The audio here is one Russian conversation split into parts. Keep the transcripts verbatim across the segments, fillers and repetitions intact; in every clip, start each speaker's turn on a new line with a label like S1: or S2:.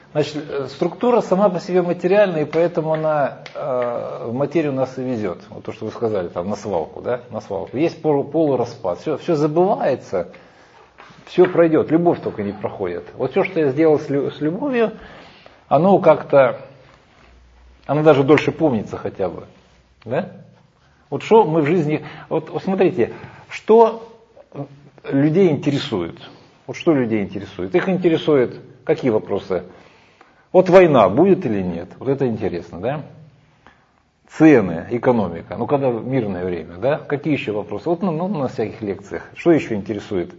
S1: Значит, структура сама по себе материальная, и поэтому она э, в материю нас и везет. Вот то, что вы сказали, там, на свалку, да, на свалку. Есть полу, полураспад, все, все забывается, все пройдет, любовь только не проходит. Вот все, что я сделал с, лю, с любовью, оно как-то, оно даже дольше помнится хотя бы, да? Вот что мы в жизни, вот, вот смотрите, что людей интересует, вот что людей интересует, их интересует, какие вопросы? Вот война будет или нет? Вот это интересно, да? Цены, экономика. Ну, когда мирное время, да? Какие еще вопросы? Вот ну, ну, на всяких лекциях. Что еще интересует?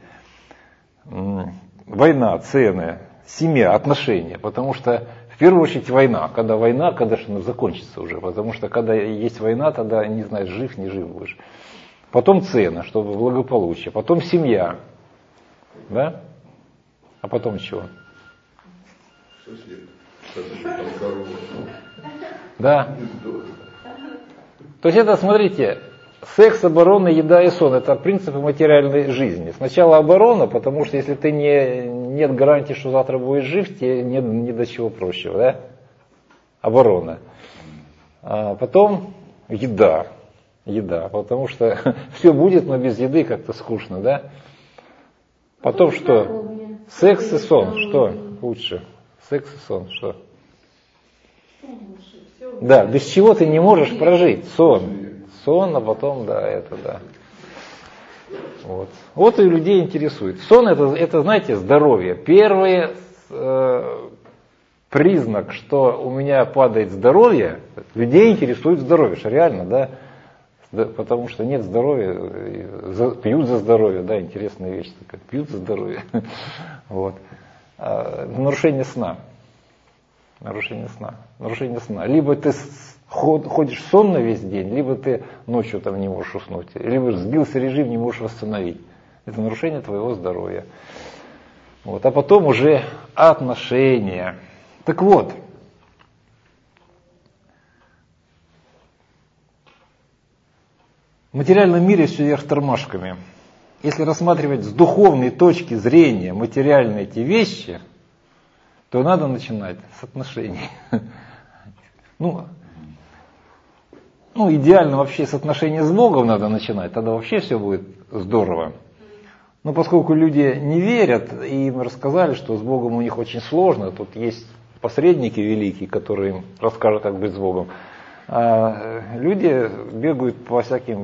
S1: Война, цены, семья, отношения. Потому что, в первую очередь, война. Когда война, когда же она закончится уже. Потому что, когда есть война, тогда не знаешь, жив, не жив будешь. Потом цены, чтобы благополучие. Потом семья. Да? А потом чего? Да. То есть это, смотрите, секс, оборона, еда и сон. Это принципы материальной жизни. Сначала оборона, потому что если ты не, нет гарантии, что завтра будешь жив, тебе нет ни до чего прочего. Да? Оборона. А потом еда. Еда. Потому что все будет, но без еды как-то скучно. Да? Потом что? Секс и сон. Что лучше? Секс и сон, что? Да, без чего ты не можешь прожить? Сон. Сон, а потом, да, это да. Вот, вот и людей интересует. Сон это, это знаете, здоровье. Первый э, признак, что у меня падает здоровье, людей интересует здоровье, что реально, да. Потому что нет здоровья, за, пьют за здоровье, да, интересная вещь такая, пьют за здоровье. Вот. Нарушение сна. Нарушение сна. Нарушение сна. Либо ты ходишь сонно весь день, либо ты ночью там не можешь уснуть, либо сбился режим, не можешь восстановить. Это нарушение твоего здоровья. Вот. А потом уже отношения. Так вот, в материальном мире все вверх тормашками. Если рассматривать с духовной точки зрения материальные эти вещи, то надо начинать с отношений. Ну, ну, идеально вообще с отношений с Богом надо начинать, тогда вообще все будет здорово. Но поскольку люди не верят, и им рассказали, что с Богом у них очень сложно, тут есть посредники великие, которые им расскажут, как быть с Богом, а люди бегают по всяким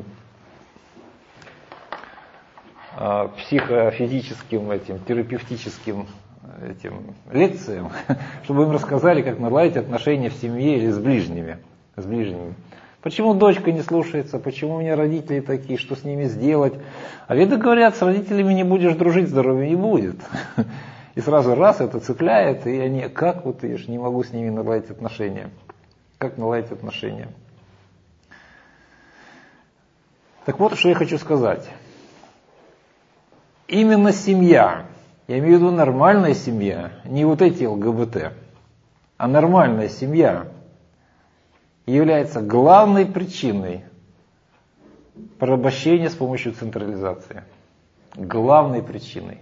S1: психофизическим, этим, терапевтическим этим, лекциям, чтобы им рассказали, как наладить отношения в семье или с ближними, с ближними. Почему дочка не слушается, почему у меня родители такие, что с ними сделать. А веды говорят, с родителями не будешь дружить, здоровья не будет. И сразу раз это цепляет, и они, как вот я же не могу с ними наладить отношения. Как наладить отношения? Так вот, что я хочу сказать. Именно семья, я имею в виду нормальная семья, не вот эти ЛГБТ, а нормальная семья является главной причиной порабощения с помощью централизации. Главной причиной.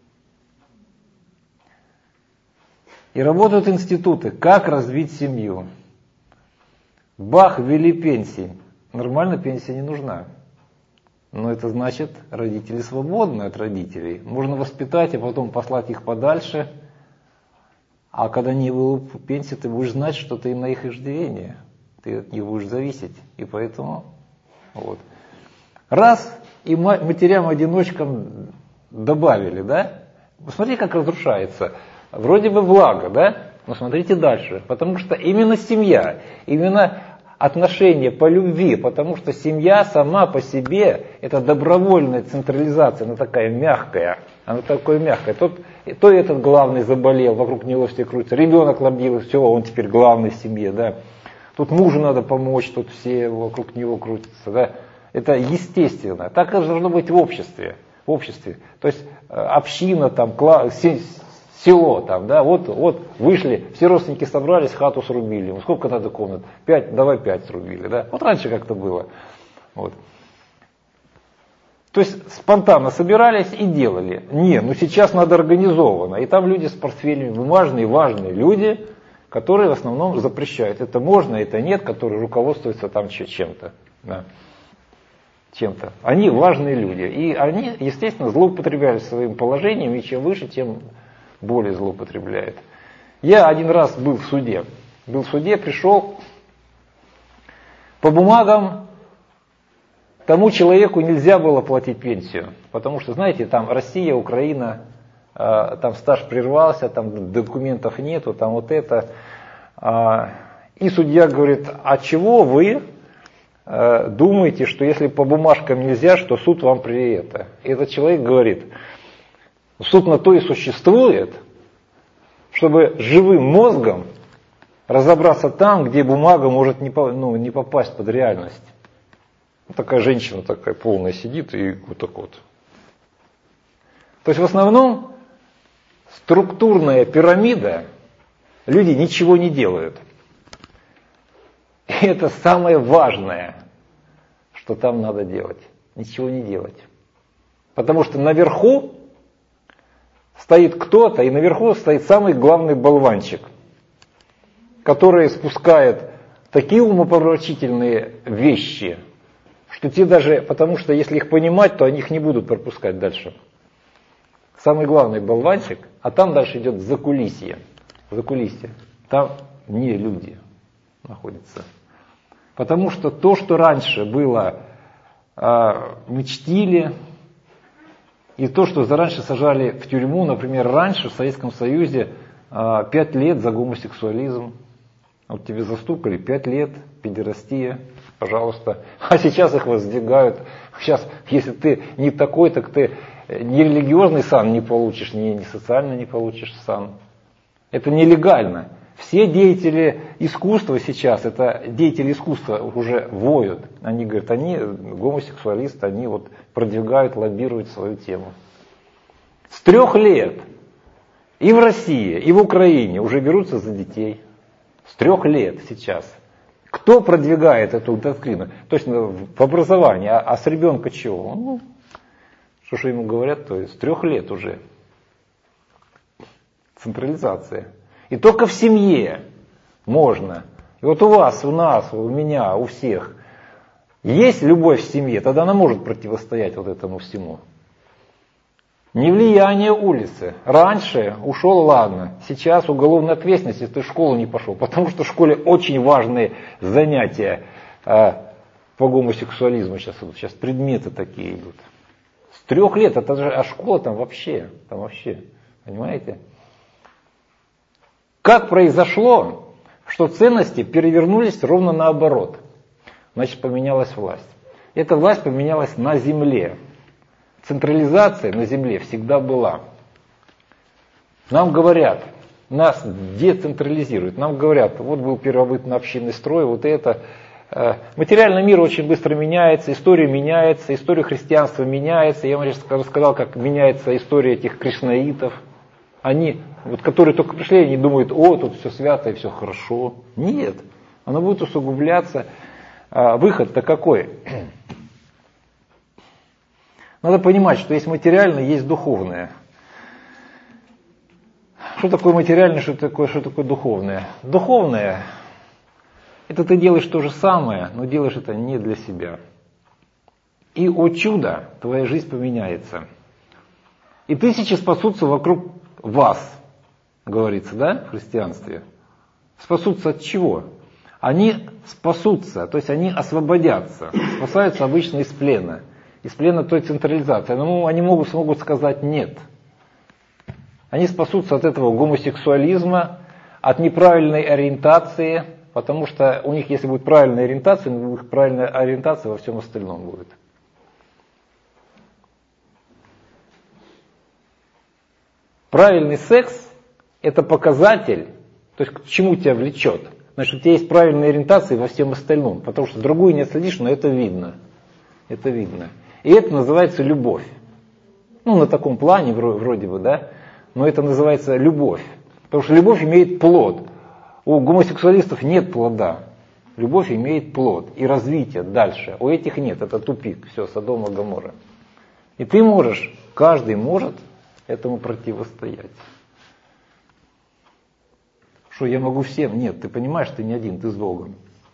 S1: И работают институты, как развить семью. Бах, ввели пенсии. Нормально пенсия не нужна. Но это значит, родители свободны от родителей. Можно воспитать, а потом послать их подальше. А когда не было пенсии, ты будешь знать, что ты на их иждивении. Ты от них будешь зависеть. И поэтому вот. Раз, и матерям-одиночкам добавили, да? Посмотрите, как разрушается. Вроде бы благо, да? Но смотрите дальше. Потому что именно семья, именно отношения по любви, потому что семья сама по себе, это добровольная централизация, она такая мягкая, она такая мягкая. Тот, то этот главный заболел, вокруг него все крутятся, ребенок лобил, все, он теперь главный в семье, да. Тут мужу надо помочь, тут все вокруг него крутятся, да. Это естественно, так же должно быть в обществе, в обществе. То есть община, там, село там, да, вот, вот вышли, все родственники собрались, хату срубили. Ну, сколько надо комнат? Пять, давай пять срубили, да. Вот раньше как-то было. Вот. То есть спонтанно собирались и делали. Не, ну сейчас надо организованно. И там люди с портфелями, бумажные, важные люди, которые в основном запрещают. Это можно, это нет, которые руководствуются там чем-то. Да. Чем-то. Они важные люди. И они, естественно, злоупотребляют своим положением, и чем выше, тем более злоупотребляют. Я один раз был в суде. Был в суде, пришел по бумагам. Тому человеку нельзя было платить пенсию, потому что, знаете, там Россия, Украина, э, там стаж прервался, там документов нету, там вот это. Э, и судья говорит, а чего вы э, думаете, что если по бумажкам нельзя, что суд вам при это? И этот человек говорит, суд на то и существует, чтобы живым мозгом разобраться там, где бумага может не, ну, не попасть под реальность. Такая женщина такая полная сидит и вот так вот. То есть в основном структурная пирамида, люди ничего не делают. И это самое важное, что там надо делать. Ничего не делать. Потому что наверху стоит кто-то, и наверху стоит самый главный болванчик, который спускает такие умопомрачительные вещи, что те даже, потому что если их понимать, то они их не будут пропускать дальше. Самый главный болванчик, а там дальше идет закулисье. Закулисье. Там не люди находятся. Потому что то, что раньше было, мы чтили, и то, что раньше сажали в тюрьму, например, раньше в Советском Союзе пять лет за гомосексуализм. Вот тебе застукали пять лет, педерастия. Пожалуйста. А сейчас их воздвигают. Сейчас, если ты не такой, так ты ни религиозный сан не получишь, ни, ни социально не получишь сан. Это нелегально. Все деятели искусства сейчас, это деятели искусства уже воют. Они говорят, они гомосексуалисты, они вот продвигают, лоббируют свою тему. С трех лет и в России, и в Украине уже берутся за детей. С трех лет сейчас. Кто продвигает эту доктрину? Точно в образовании, а, а с ребенка чего? Ну, что же ему говорят, то есть с трех лет уже. Централизация. И только в семье можно. И вот у вас, у нас, у меня, у всех есть любовь в семье, тогда она может противостоять вот этому всему. Не влияние улицы. Раньше ушел, ладно. Сейчас уголовная ответственность, если ты в школу не пошел. Потому что в школе очень важные занятия э, по гомосексуализму. Сейчас, вот, сейчас предметы такие идут. С трех лет, это же, а школа там вообще, там вообще, понимаете? Как произошло, что ценности перевернулись ровно наоборот? Значит, поменялась власть. Эта власть поменялась на земле. Централизация на земле всегда была. Нам говорят, нас децентрализируют. Нам говорят, вот был первобытно-общинный строй, вот это. Материальный мир очень быстро меняется, история меняется, история христианства меняется. Я вам рассказал, как меняется история этих кришнаитов. Они, вот, которые только пришли, они думают, о, тут все свято и все хорошо. Нет, оно будет усугубляться. Выход-то какой? Надо понимать, что есть материальное, есть духовное. Что такое материальное, что такое, что такое духовное? Духовное – это ты делаешь то же самое, но делаешь это не для себя. И, о чудо, твоя жизнь поменяется. И тысячи спасутся вокруг вас, говорится, да, в христианстве. Спасутся от чего? Они спасутся, то есть они освободятся, спасаются обычно из плена. Из плена той централизации. Но они могут, смогут сказать нет. Они спасутся от этого гомосексуализма, от неправильной ориентации, потому что у них, если будет правильная ориентация, у них правильная ориентация во всем остальном будет. Правильный секс – это показатель, то есть к чему тебя влечет. Значит, у тебя есть правильная ориентация во всем остальном, потому что другую не отследишь, но это видно. Это видно. И это называется любовь. Ну, на таком плане вроде бы, да, но это называется любовь. Потому что любовь имеет плод. У гомосексуалистов нет плода. Любовь имеет плод и развитие дальше. У этих нет, это тупик. Все, Содом и Гоморра. И ты можешь, каждый может этому противостоять. Что я могу всем? Нет, ты понимаешь, ты не один, ты с Богом.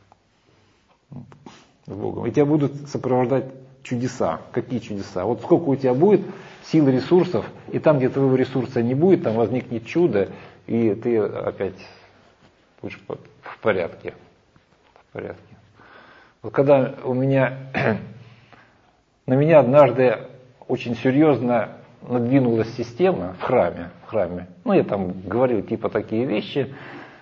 S1: С Богом. И тебя будут сопровождать чудеса. Какие чудеса? Вот сколько у тебя будет сил, ресурсов, и там, где твоего ресурса не будет, там возникнет чудо, и ты опять будешь в порядке. В порядке. Вот когда у меня, на меня однажды очень серьезно надвинулась система в храме, в храме. Ну, я там говорил типа такие вещи.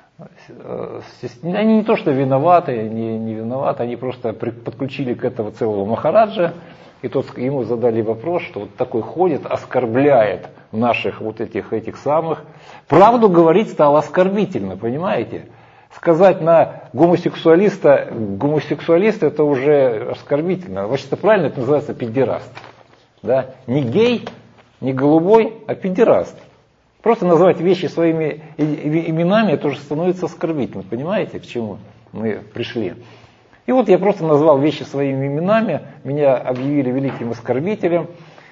S1: Они не то что виноваты, не, не виноваты, они просто подключили к этому целого махараджа, и тот, ему задали вопрос, что вот такой ходит, оскорбляет наших вот этих, этих самых. Правду говорить стало оскорбительно, понимаете? Сказать на гомосексуалиста, гомосексуалист это уже оскорбительно. Вообще-то правильно это называется педераст. Да? Не гей, не голубой, а педераст. Просто называть вещи своими именами, это уже становится оскорбительным. Понимаете, к чему мы пришли? И вот я просто назвал вещи своими именами, меня объявили великим оскорбителем.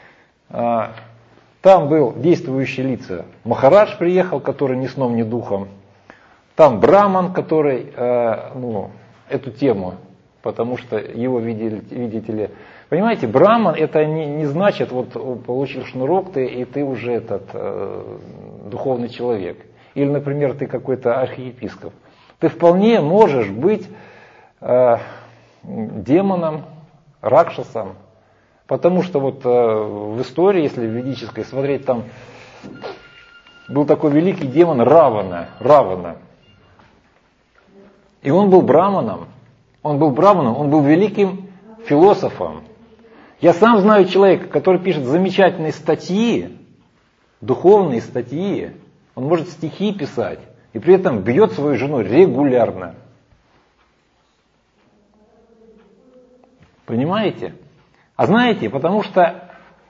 S1: Там был действующий лица. Махарадж приехал, который ни сном, ни духом. Там Браман, который ну, эту тему, потому что его видели, видите ли. Понимаете, Браман это не, не значит, вот получил шнурок ты, и ты уже этот э, духовный человек. Или, например, ты какой-то архиепископ. Ты вполне можешь быть э, демоном, ракшасом. Потому что вот э, в истории, если в ведической смотреть, там был такой великий демон Равана. Равана. И он был браманом. Он был браманом, он был великим философом. Я сам знаю человека, который пишет замечательные статьи, духовные статьи. Он может стихи писать и при этом бьет свою жену регулярно. Понимаете? А знаете, потому что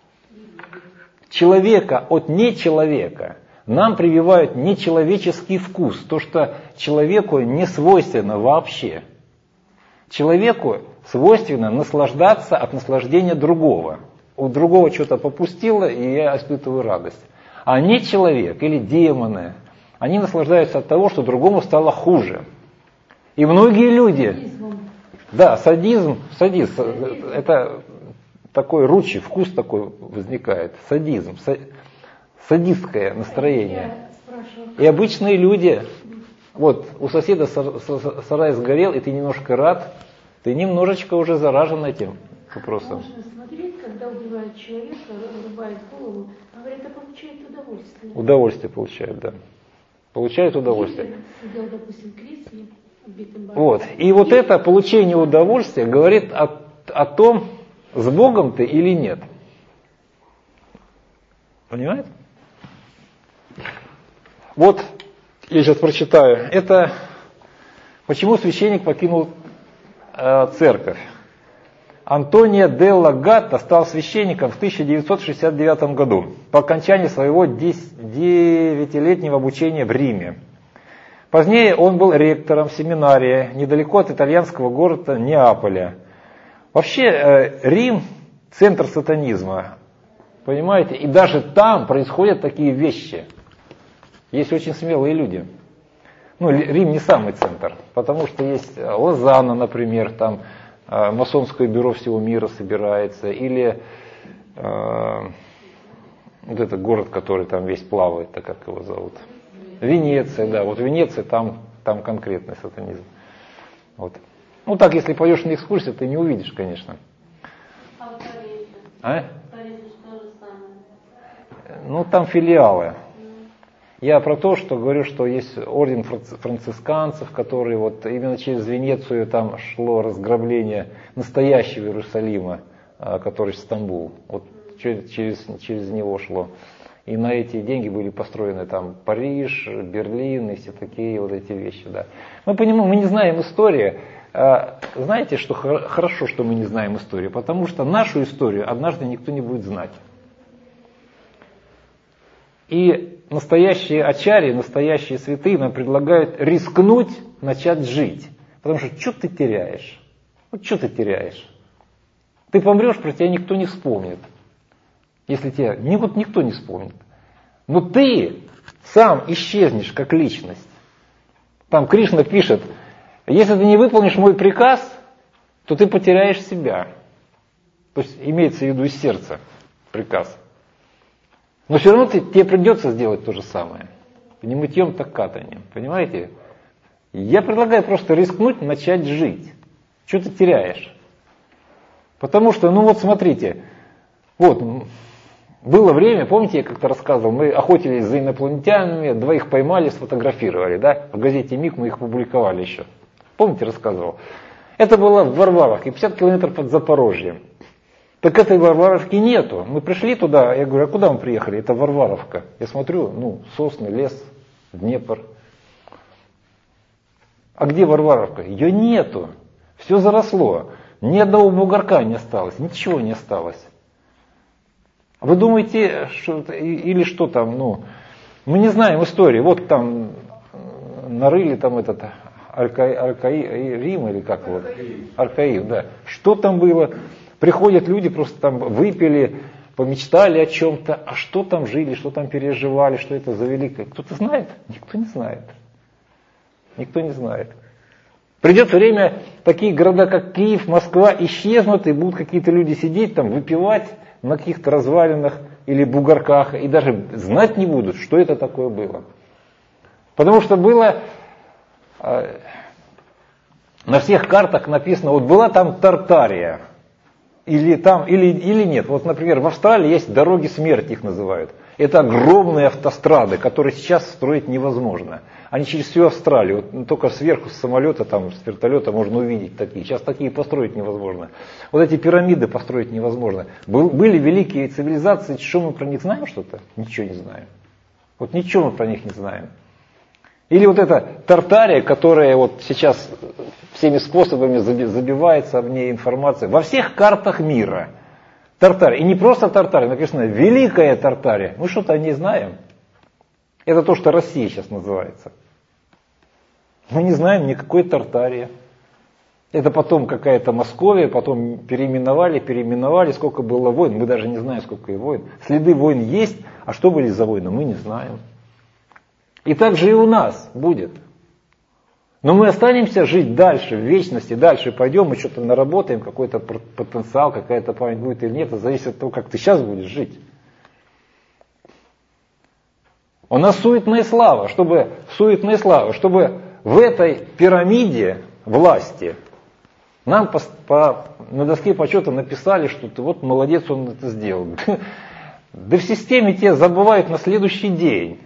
S1: человека от нечеловека нам прививают нечеловеческий вкус, то, что человеку не свойственно вообще. Человеку свойственно наслаждаться от наслаждения другого. У другого что-то попустило, и я испытываю радость. А не человек или демоны, они наслаждаются от того, что другому стало хуже. И многие люди... Да, садизм, садизм, это такой ручи, вкус такой возникает. Садизм, садистское настроение. И обычные люди... Вот, у соседа сарай сгорел, и ты немножко рад, ты немножечко уже заражен этим вопросом.
S2: Можно смотреть, когда убивает человека, рубает голову, а говорит, а получает удовольствие.
S1: Удовольствие получает, да. Получает удовольствие.
S2: Сидел, допустим, в кресле, убитым бараном.
S1: Вот. И вот это получение удовольствия говорит о, о том, с Богом ты или нет. Понимаете? Вот. Я сейчас прочитаю. Это почему священник покинул э, церковь. Антонио делла Гатта стал священником в тысяча девятьсот шестьдесят девятом году по окончании своего девятилетнего обучения в Риме. Позднее он был ректором семинарии недалеко от итальянского города Неаполя. Вообще э, Рим – центр сатанизма. Понимаете? И даже там происходят такие вещи. Есть очень смелые люди. Ну, Рим не самый центр, потому что есть Лозанна, например, там э, масонское бюро всего мира собирается, или э, вот этот город, который там весь плавает, так как его зовут. Венеция, да, вот Венеция, там, там конкретный сатанизм. Вот. Ну так, если пойдешь на экскурсию, ты не увидишь, конечно.
S3: А в Париже?
S1: А?
S3: В Париже что же самое?
S1: Ну, там филиалы. Я про то, что говорю, что есть орден францисканцев, который вот именно через Венецию там шло разграбление настоящего Иерусалима, который в Стамбул. Вот через, через, через него шло. И на эти деньги были построены там Париж, Берлин и все такие вот эти вещи. Да. Мы понимаем, мы не знаем истории. Знаете, что хорошо, что мы не знаем историю? Потому что нашу историю однажды никто не будет знать. И настоящие ачарьи, настоящие святые нам предлагают рискнуть начать жить. Потому что что ты теряешь? Вот что ты теряешь? Ты помрешь, про тебя никто не вспомнит. Если тебя ни, вот никто не вспомнит. Но ты сам исчезнешь как личность. Там Кришна пишет, если ты не выполнишь мой приказ, то ты потеряешь себя. То есть имеется в виду из сердца приказ. Но все равно ты, тебе придется сделать то же самое. Не мытьем, так катанием. Понимаете? Я предлагаю просто рискнуть, начать жить. Что ты теряешь? Потому что, ну вот смотрите, вот, было время, помните, я как-то рассказывал, мы охотились за инопланетянами, двоих поймали, сфотографировали, да? В газете «Миг» мы их публиковали еще. Помните, рассказывал? Это было в Варваровке, пятьдесят километров под Запорожьем. Так этой Варваровки нету. Мы пришли туда, я говорю, а куда мы приехали? Это Варваровка. Я смотрю, ну, сосны, лес, Днепр. А где Варваровка? Ее нету. Все заросло. Ни одного бугорка не осталось, ничего не осталось. Вы думаете, что, или что там, ну, мы не знаем истории. Вот там нарыли там этот Аркаи, Аркаи, Рим или как его? Аркаив, да. Что там было? Приходят люди, просто там выпили, помечтали о чем-то, а что там жили, что там переживали, что это за великое. Кто-то знает? Никто не знает. Никто не знает. Придет время, такие города, как Киев, Москва, исчезнут, и будут какие-то люди сидеть там, выпивать на каких-то развалинах или бугорках, и даже знать не будут, что это такое было. Потому что было... Э, на всех картах написано, вот была там Тартария. Или там, или, или нет. Вот, например, в Австралии есть дороги смерти, их называют. Это огромные автострады, которые сейчас строить невозможно. Они через всю Австралию, вот, только сверху с самолета, там, с вертолета можно увидеть такие. Сейчас такие построить невозможно. Вот эти пирамиды построить невозможно. Был, были великие цивилизации, что мы про них знаем что-то? Ничего не знаем. Вот ничего мы про них не знаем. Или вот эта Тартария, которая вот сейчас всеми способами забивается в ней информация. Во всех картах мира. Тартария. И не просто Тартария, написано Великая Тартария. Мы что-то о ней знаем. Это то, что Россия сейчас называется. Мы не знаем никакой Тартарии. Это потом какая-то Московия, потом переименовали, переименовали, сколько было войн. Мы даже не знаем, сколько и войн. Следы войн есть, а что были за войны, мы не знаем. И так же и у нас будет. Но мы останемся жить дальше, в вечности, дальше пойдем, мы что-то наработаем, какой-то потенциал, какая-то память будет или нет, это зависит от того, как ты сейчас будешь жить. У нас суетная слава, чтобы, суетная слава, чтобы в этой пирамиде власти нам по, по, на доске почета написали, что ты вот молодец, он это сделал. Да в системе тебя забывают на следующий день.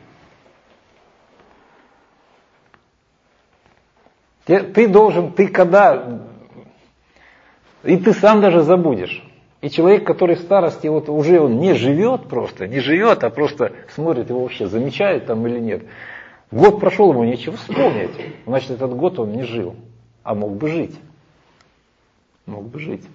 S1: Ты должен, ты когда, и ты сам даже забудешь. И человек, который в старости, вот уже он не живет просто, не живет, а просто смотрит, его вообще замечают там или нет. Год прошел, ему нечего вспомнить. Значит, этот год он не жил, а мог бы жить. Мог бы жить.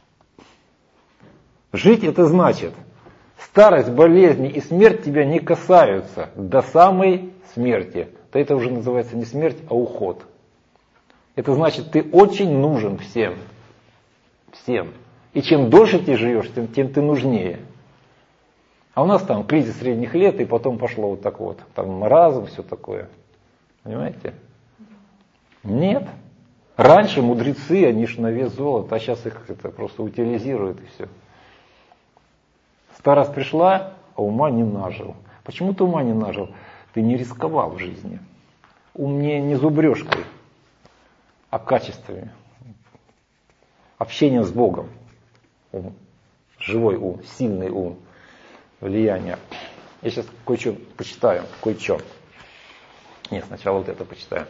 S1: Жить это значит, старость, болезни и смерть тебя не касаются до самой смерти. То это уже называется не смерть, а уход. Это значит, ты очень нужен всем. Всем. И чем дольше ты живешь, тем, тем ты нужнее. А у нас там кризис средних лет, и потом пошло вот так вот. Там маразм, все такое. Понимаете? Нет. Раньше мудрецы, они ж на вес золота, а сейчас их это просто утилизируют и все. Старость пришла, а ума не нажил. Почему ты ума не нажил? Ты не рисковал в жизни. Ум не, не зубрежкой, а качествами. Общением с Богом. Ум. Живой ум, сильный ум. Влияние. Я сейчас кое-что почитаю. Кое-что. Нет, сначала вот это почитаю.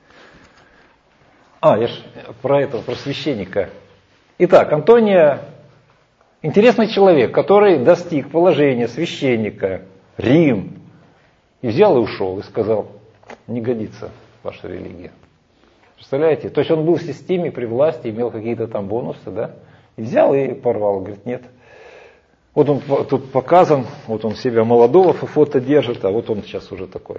S1: А, я ж про этого, про священника. Итак, Антония интересный человек, который достиг положения священника, Рим, и взял и ушел, и сказал, не годится ваша религия. Представляете? То есть он был в системе, при власти, имел какие-то там бонусы, да? И взял и порвал. Говорит, нет. Вот он тут показан, вот он себя молодого фото держит, а вот он сейчас уже такой.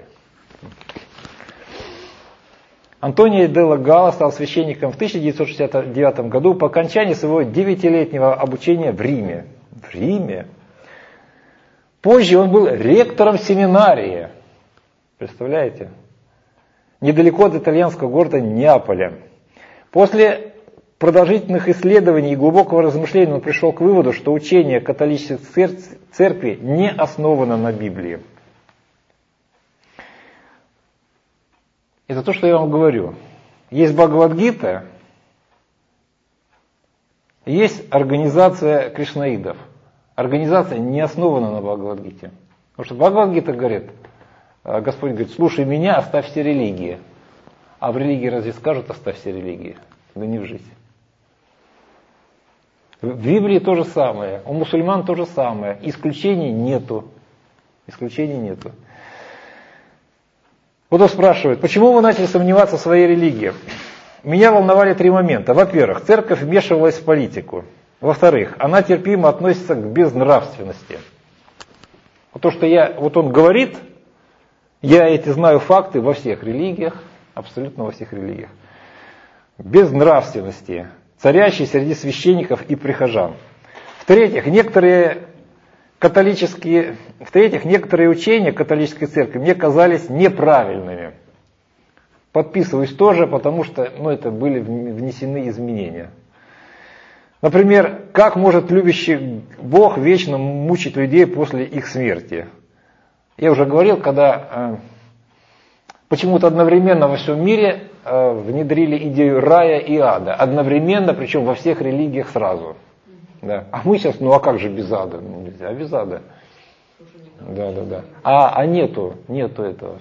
S1: Антонио делла Галла стал священником в тысяча девятьсот шестьдесят девятом году по окончании своего девятилетнего обучения в Риме. В Риме. Позже он был ректором семинарии. Представляете? Недалеко от итальянского города Неаполя. После продолжительных исследований и глубокого размышления он пришел к выводу, что учение католической церкви не основано на Библии. Это то, что я вам говорю. Есть Бхагавад-гита, есть организация кришнаидов. Организация не основана на Бхагавад-гите. Потому что Бхагавад-гита говорит, Господь говорит, слушай меня, оставь все религии. А в религии разве скажут, оставь все религии? Да не в жизнь. В Библии то же самое, у мусульман то же самое. Исключений нету. Исключений нету. Вот он спрашивает, почему вы начали сомневаться в своей религии? Меня волновали три момента. Во-первых, церковь вмешивалась в политику. Во-вторых, она терпимо относится к безнравственности. Вот то, что я, вот он говорит, я эти знаю факты во всех религиях, абсолютно во всех религиях. Безнравственности, царящей среди священников и прихожан. В-третьих, некоторые католические, в-третьих, некоторые учения католической церкви мне казались неправильными. Подписываюсь тоже, потому что ну, это были внесены изменения. Например, как может любящий Бог вечно мучить людей после их смерти? Я уже говорил, когда э, почему-то одновременно во всем мире э, внедрили идею рая и ада. Одновременно, причем во всех религиях сразу. Да. А мы сейчас, ну а как же без ада? Нельзя, а без ада. Да, да, да. А, а нету, нету этого.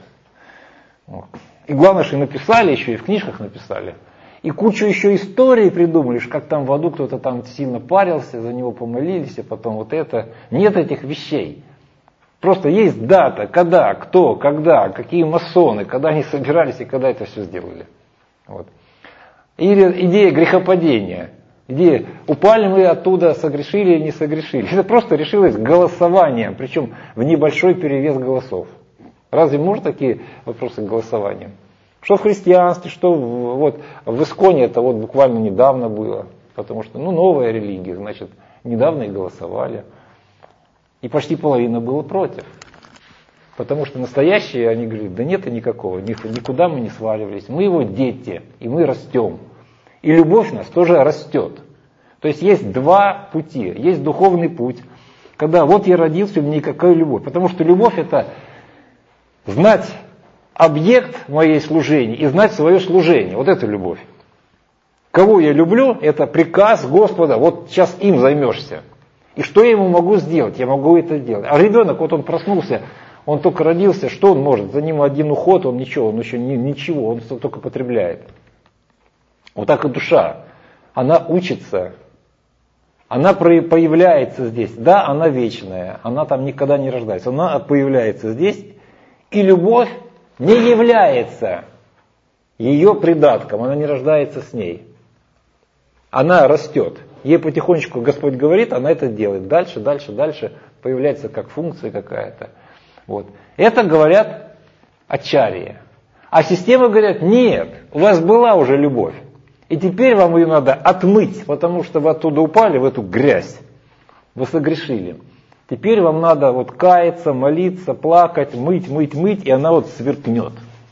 S1: И главное, что и написали еще, и в книжках написали. И кучу еще историй придумали, как там в аду кто-то там сильно парился, за него помолились, а потом вот это. Нет этих вещей. Просто есть дата, когда, кто, когда, какие масоны, когда они собирались и когда это все сделали. Вот. Или идея грехопадения. Идея, упали мы оттуда, согрешили или не согрешили. Это просто решилось голосованием, причем в небольшой перевес голосов. Разве можно такие вопросы голосования? Что в христианстве, что в, вот, в Исконе, это вот буквально недавно было. Потому что, ну, новая религия, значит, недавно и голосовали. И почти половина было против. Потому что настоящие, они говорят, да нет никакого, никуда мы не сваливались. Мы его дети, и мы растем. И любовь у нас тоже растет. То есть есть два пути. Есть духовный путь, когда вот я родился, у меня никакая любовь. Потому что любовь это знать объект моей служения и знать свое служение. Вот это любовь. Кого я люблю, это приказ Господа, вот сейчас им займешься. И что я ему могу сделать? Я могу это сделать. А ребенок, вот он проснулся, он только родился, что он может? За ним один уход, он ничего, он еще не, ничего, он только потребляет. Вот так и душа. Она учится, она появляется здесь. Да, она вечная, она там никогда не рождается. Она появляется здесь, и любовь не является ее придатком, она не рождается с ней. Она растет. Ей потихонечку Господь говорит, она это делает. Дальше, дальше, дальше появляется как функция какая-то. Вот. Это говорят ачарьи. А системы говорят, нет, у вас была уже любовь. И теперь вам ее надо отмыть, потому что вы оттуда упали в эту грязь. Вы согрешили. Теперь вам надо вот каяться, молиться, плакать, мыть, мыть, мыть, и она вот сверкнет.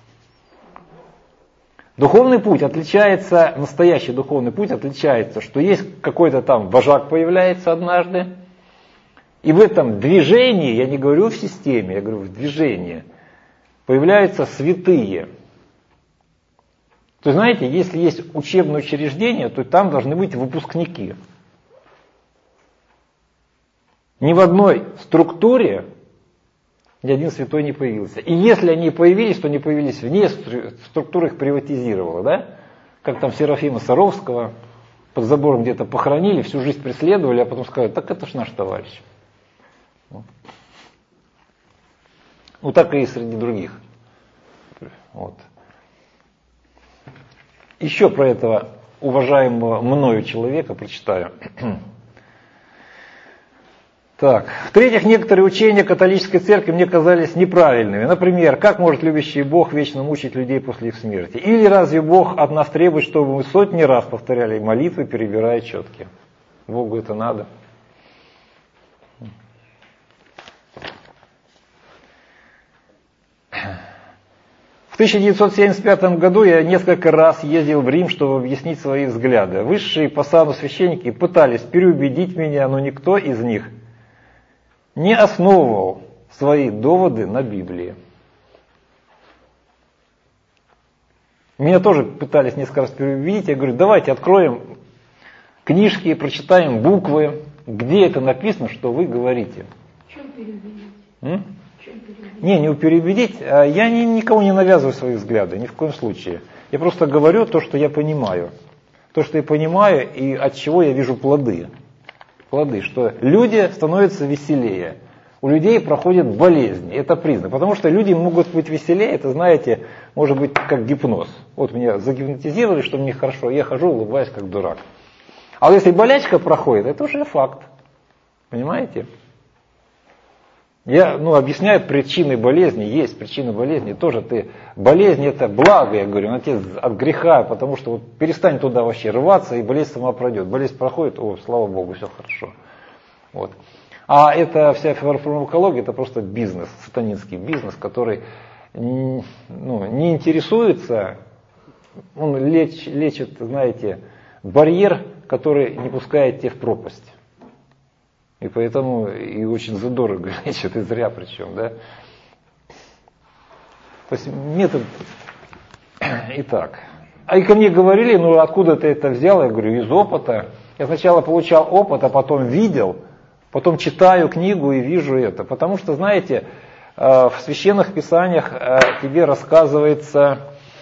S1: Духовный путь отличается, настоящий духовный путь отличается, что есть какой-то там вожак появляется однажды, и в этом движении, я не говорю в системе, я говорю в движении, появляются святые. То есть, знаете, если есть учебное учреждение, то там должны быть выпускники. Ни в одной структуре ни один святой не появился. И если они появились, то они появились вне структуры, их приватизировала, да? Как там Серафима Саровского под забором где-то похоронили, всю жизнь преследовали, а потом сказали, так это ж наш товарищ. Вот. Ну так и среди других. Вот. Еще про этого уважаемого мною человека прочитаю. Так. В-третьих, некоторые учения католической церкви мне казались неправильными. Например, как может любящий Бог вечно мучить людей после их смерти? Или разве Бог от нас требует, чтобы мы сотни раз повторяли молитвы, перебирая четки? Богу это надо. тысяча девятьсот семьдесят пятом году я несколько раз ездил в Рим, чтобы объяснить свои взгляды. Высшие по сану священники пытались переубедить меня, но никто из них не основывал свои доводы на Библии. Меня тоже пытались несколько раз переубедить. Я говорю, давайте откроем книжки, прочитаем буквы, где это написано, что вы говорите.
S2: В чем переубедить?
S1: М?
S2: В чем переубедить?
S1: Не, не переубедить. Я ни, никого не навязываю свои взгляды, ни в коем случае. Я просто говорю то, что я понимаю. То, что я понимаю и от чего я вижу плоды. Плоды, что люди становятся веселее. У людей проходят болезни, это признак. Потому что люди могут быть веселее, это, знаете, может быть как гипноз. Вот меня загипнотизировали, что мне хорошо, я хожу, улыбаюсь как дурак. А если болячка проходит, это уже факт. Понимаете? Я ну, объясняю причины болезни, есть причины болезни, тоже ты, болезнь это благо, я говорю, она тебе от греха, потому что вот перестань туда вообще рваться, и болезнь сама пройдет. Болезнь проходит, о, слава Богу, все хорошо. Вот. А эта вся фармакология, это просто бизнес, сатанинский бизнес, который ну, не интересуется, он леч, лечит, знаете, барьер, который не пускает тебя в пропасть. И поэтому и очень задорого лечат, и зря причем, да. То есть метод, итак. А и ко мне говорили, ну откуда ты это взял? Я говорю, из опыта. Я сначала получал опыт, а потом видел, потом читаю книгу и вижу это. Потому что, знаете, в священных писаниях тебе рассказывается,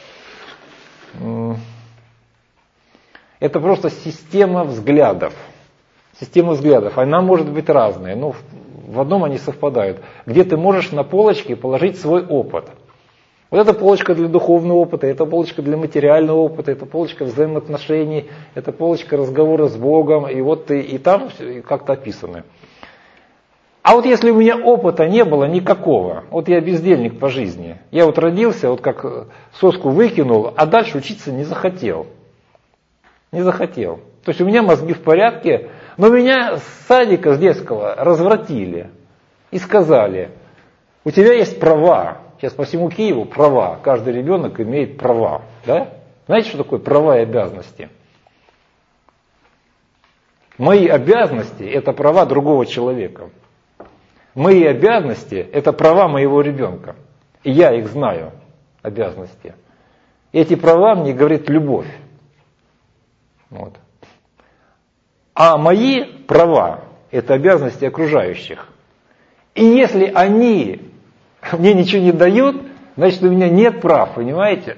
S1: это просто система взглядов. Система взглядов, она может быть разная, но в одном они совпадают. Где ты можешь на полочке положить свой опыт. Вот эта полочка для духовного опыта, это полочка для материального опыта, это полочка взаимоотношений, это полочка разговора с Богом, и вот ты, и там как-то описаны. А вот если у меня опыта не было никакого, вот я бездельник по жизни, я вот родился, вот как соску выкинул, а дальше учиться не захотел. Не захотел. То есть у меня мозги в порядке, но меня с садика, с детского развратили и сказали, у тебя есть права. Сейчас по всему Киеву права. Каждый ребенок имеет права. Да? Знаете, что такое права и обязанности? Мои обязанности – это права другого человека. Мои обязанности – это права моего ребенка. И я их знаю, обязанности. Эти права мне говорит любовь. Вот. А мои права – это обязанности окружающих. И если они мне ничего не дают, значит у меня нет прав, понимаете?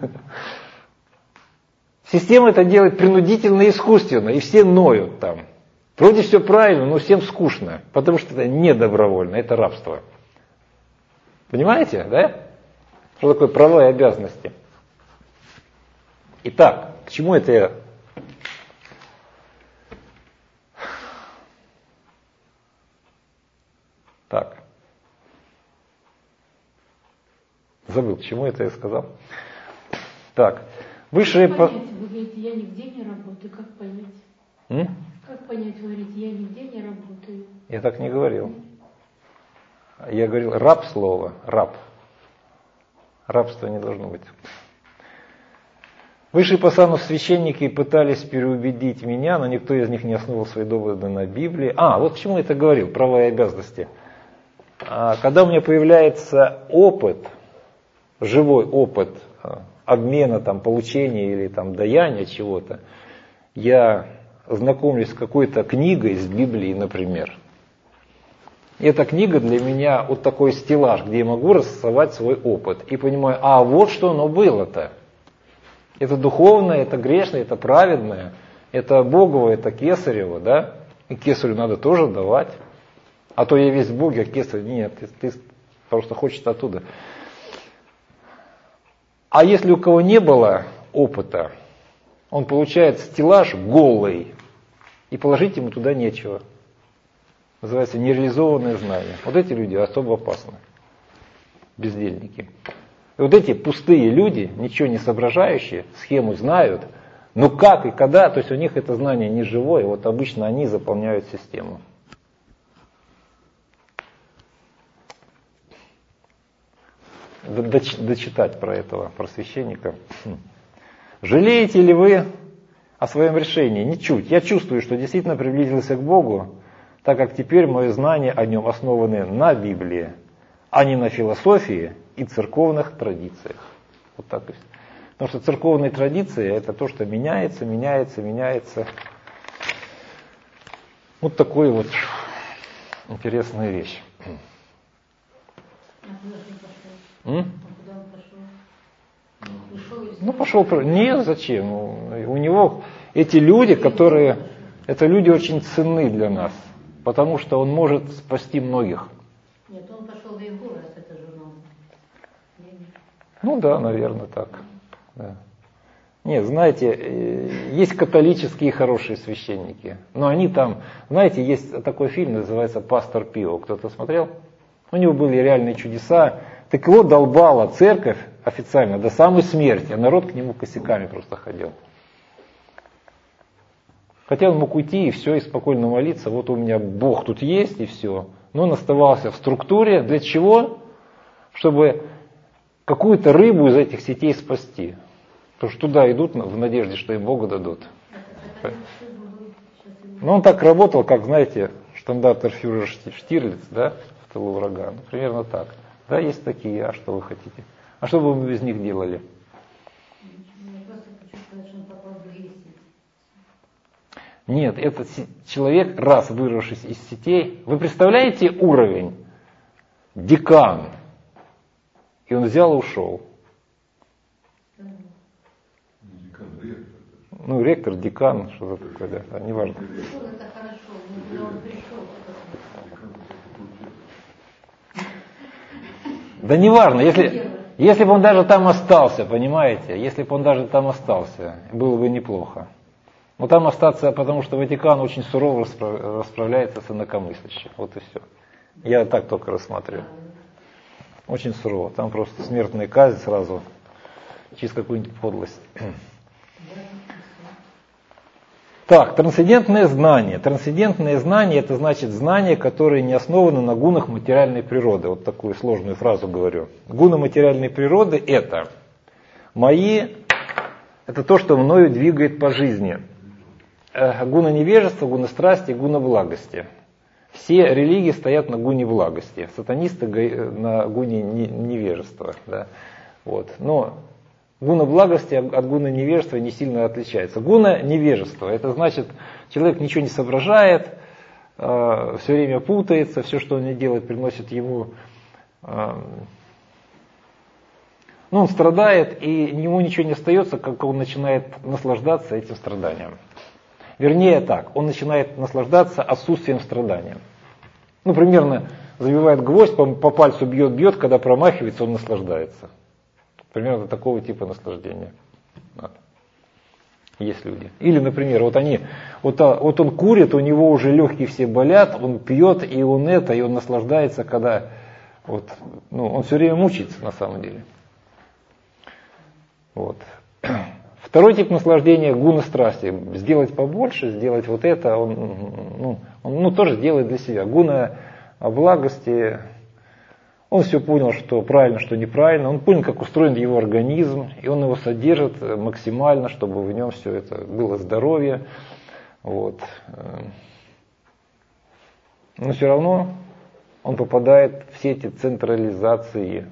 S1: Система это делает принудительно и искусственно, и все ноют там. Вроде все правильно, но всем скучно, потому что это не добровольно, это рабство. Понимаете, да? Что такое права и обязанности? Итак, к чему это я? Так. Забыл, к чему это я сказал. Так. Высшие...
S2: Как понять, вы говорите, я нигде не работаю, как понять?
S1: М?
S2: Как понять, вы говорите, я нигде не работаю?
S1: Я так не говорил. Я говорил раб слово, раб. Рабства не должно быть. Высшие по сану священники пытались переубедить меня, но никто из них не основывал свои доводы на Библии. А, вот к чему я это говорил, права и обязанности. Когда у меня появляется опыт, живой опыт обмена, там, получения или там, даяния чего-то, я знакомлюсь с какой-то книгой из Библии, например. Эта книга для меня вот такой стеллаж, где я могу рассовать свой опыт. И понимаю, а вот что оно было-то. Это духовное, это грешное, это праведное, это Богово, это Кесарево, да? И Кесарю надо тоже давать. А то я весь в Боге, а Кесарь нет, ты, ты просто хочешь оттуда. А если у кого не было опыта, он получает стеллаж голый, и положить ему туда нечего. Называется нереализованное знание. Вот эти люди особо опасны. Бездельники. И вот эти пустые люди, ничего не соображающие, схему знают, но как и когда, то есть у них это знание не живое, вот обычно они заполняют систему. дочитать про этого, про священника. Жалеете ли вы о своем решении? Ничуть. Я чувствую, что действительно приблизился к Богу, так как теперь мои знания о нем основаны на Библии, а не на философии и церковных традициях. Вот так и все. Потому что церковные традиции — это то, что меняется, меняется, меняется. Вот такой вот интересная вещь.
S2: А куда же он пошел?
S1: М?
S2: А куда он пошел? Пришел и
S1: Ну, пошел. Нет, зачем? У него эти люди, которые... Это люди очень ценны для нас, потому что он может спасти многих.
S2: Нет, он пошел в Иегу, раз это журнал.
S1: Ну да, наверное, так. Да. Нет, знаете, есть католические хорошие священники, но они там, знаете, есть такой фильм, называется «Пастор Пио». Кто-то смотрел? У него были реальные чудеса. Так его долбала церковь официально до самой смерти, а народ к нему косяками просто ходил. Хотя он мог уйти и все, и спокойно молиться. Вот у меня Бог тут есть, и все. Но он оставался в структуре. Для чего? Чтобы какую-то рыбу из этих сетей спасти. Потому что туда идут в надежде, что им Бога дадут. Но он так работал, как, знаете, штандартенфюрер Штирлиц, да, в тылу врага. Ну, примерно так. Да, есть такие, а что вы хотите? А что бы вы без них делали? Нет, этот человек, раз вырвавшись из сетей, вы представляете уровень? Декан. И он взял и ушел. Ну, ректор, декан, что-то такое, да, а, неважно.
S2: Это хорошо, но он пришел.
S1: Да неважно, если, если бы он даже там остался, понимаете, если бы он даже там остался, было бы неплохо. Но там остаться, потому что Ватикан очень сурово расправляется с инакомыслящим, вот и все. Я так только рассматриваю. Очень сурово, там просто смертная казнь сразу, через какую-нибудь подлость. Так, трансцендентное знание. Трансцендентное знание — это значит знания, которые не основаны на гунах материальной природы. Вот такую сложную фразу говорю. Гуны материальной природы — это мои, это то, что мною двигает по жизни. Гуна невежества, гуна страсти, гуна благости. Все религии стоят на гуне благости. Сатанисты на гуне невежества. Да? Вот. Но гуна благости от гуна невежества не сильно отличается. Гуна невежества — это значит, человек ничего не соображает, э, все время путается, все, что он не делает, приносит ему... Э, ну, он страдает, и ему ничего не остается, как он начинает наслаждаться этим страданием. Вернее так, он начинает наслаждаться отсутствием страдания. Ну, примерно забивает гвоздь, по, по пальцу бьет-бьет, когда промахивается, он наслаждается. Примерно такого типа наслаждения. Вот. Есть люди. Или, например, вот они, вот, вот он курит, у него уже легкие все болят, он пьет, и он это, и он наслаждается, когда вот, ну, он все время мучается на самом деле. Вот. Второй тип наслаждения — гуна страсти. Сделать побольше, сделать вот это, он, ну, он ну, тоже делает для себя. Гуна благости. Он все понял, что правильно, что неправильно. Он понял, как устроен его организм, и он его содержит максимально, чтобы в нем все это было здоровье. Вот. Но все равно он попадает в все эти централизации.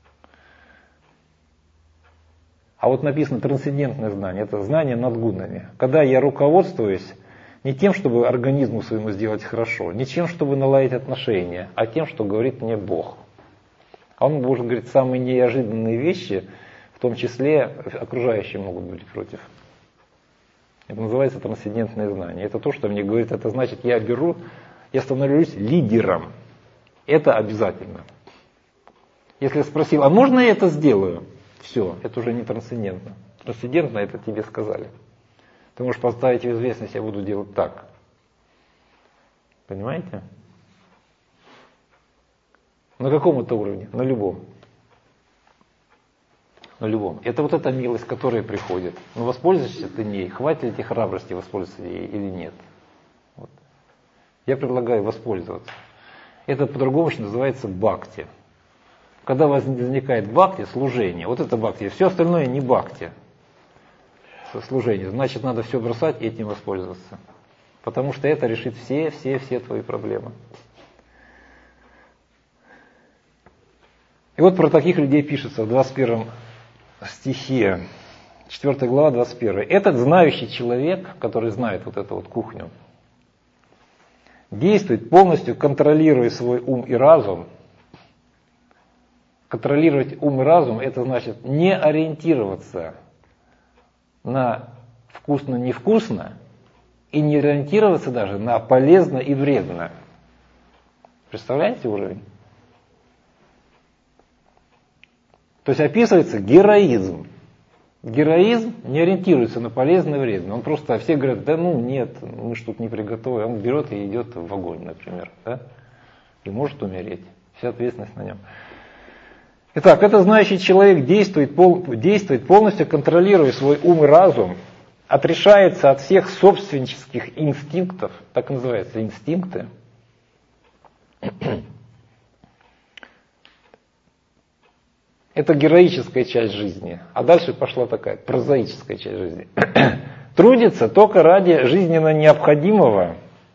S1: А вот написано трансцендентное знание, это знание над гунами. Когда я руководствуюсь не тем, чтобы организму своему сделать хорошо, не тем, чтобы наладить отношения, а тем, что говорит мне Бог. А он может говорить самые неожиданные вещи, в том числе окружающие могут быть против. Это называется трансцендентное знание. Это то, что мне говорит, это значит, я беру, я становлюсь лидером. Это обязательно. Если я спросил, а можно я это сделаю? Все, это уже не трансцендентно. Трансцендентно — это тебе сказали. Ты можешь поставить в известность, я буду делать так. Понимаете? На каком это уровне? На любом. На любом. Это вот эта милость, которая приходит. Но воспользуешься ты ней, хватит ли тебе храбрости воспользоваться ей или нет? Вот. Я предлагаю воспользоваться. Это по-другому еще называется бхакти. когда возникает бхакти, служение, вот это бхакти, все остальное не бхакти, служение, значит, надо все бросать и этим воспользоваться. Потому что это решит все, все, все твои проблемы. И вот про таких людей пишется в двадцать первом стихе, четвёртая глава, двадцать первый. Этот знающий человек, который знает вот эту вот кухню, действует полностью, контролируя свой ум и разум. Контролировать ум и разум, это значит не ориентироваться на вкусно-невкусно и не ориентироваться даже на полезно и вредно. Представляете уровень? То есть описывается героизм. Героизм не ориентируется на полезное и вредное. Он просто, все говорят, да ну нет, мы ж тут не приготовим. Он берет и идет в огонь, например. Да? И может умереть. Вся ответственность на нем. Итак, этот знающий человек действует, пол, действует полностью, контролируя свой ум и разум, отрешается от всех собственнических инстинктов, так называются инстинкты. Это героическая часть жизни, а дальше пошла такая прозаическая часть жизни. Трудится только ради жизненно необходимого.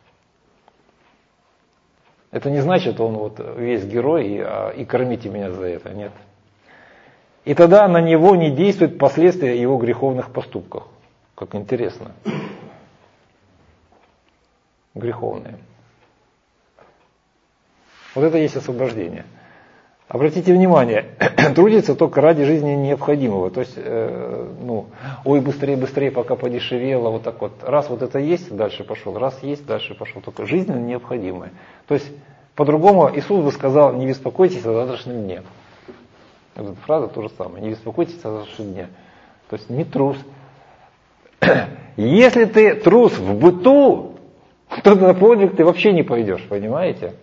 S1: Это не значит, он вот весь герой и, а, и кормите меня за это, нет. И тогда на него не действуют последствия его греховных поступков. Как интересно. Греховные. Вот это есть освобождение. Обратите внимание, трудится только ради жизни необходимого. То есть, э, ну, ой, быстрее, быстрее, пока подешевело, вот так вот. Раз вот это есть, дальше пошел, раз есть, дальше пошел. Только жизненно необходимое. То есть, по-другому Иисус бы сказал, не беспокойтесь о завтрашнем дне. Эта фраза то же самое, не беспокойтесь о завтрашнем дне. То есть, не трус. Если ты трус в быту, то на подвиг ты вообще не пойдешь, понимаете?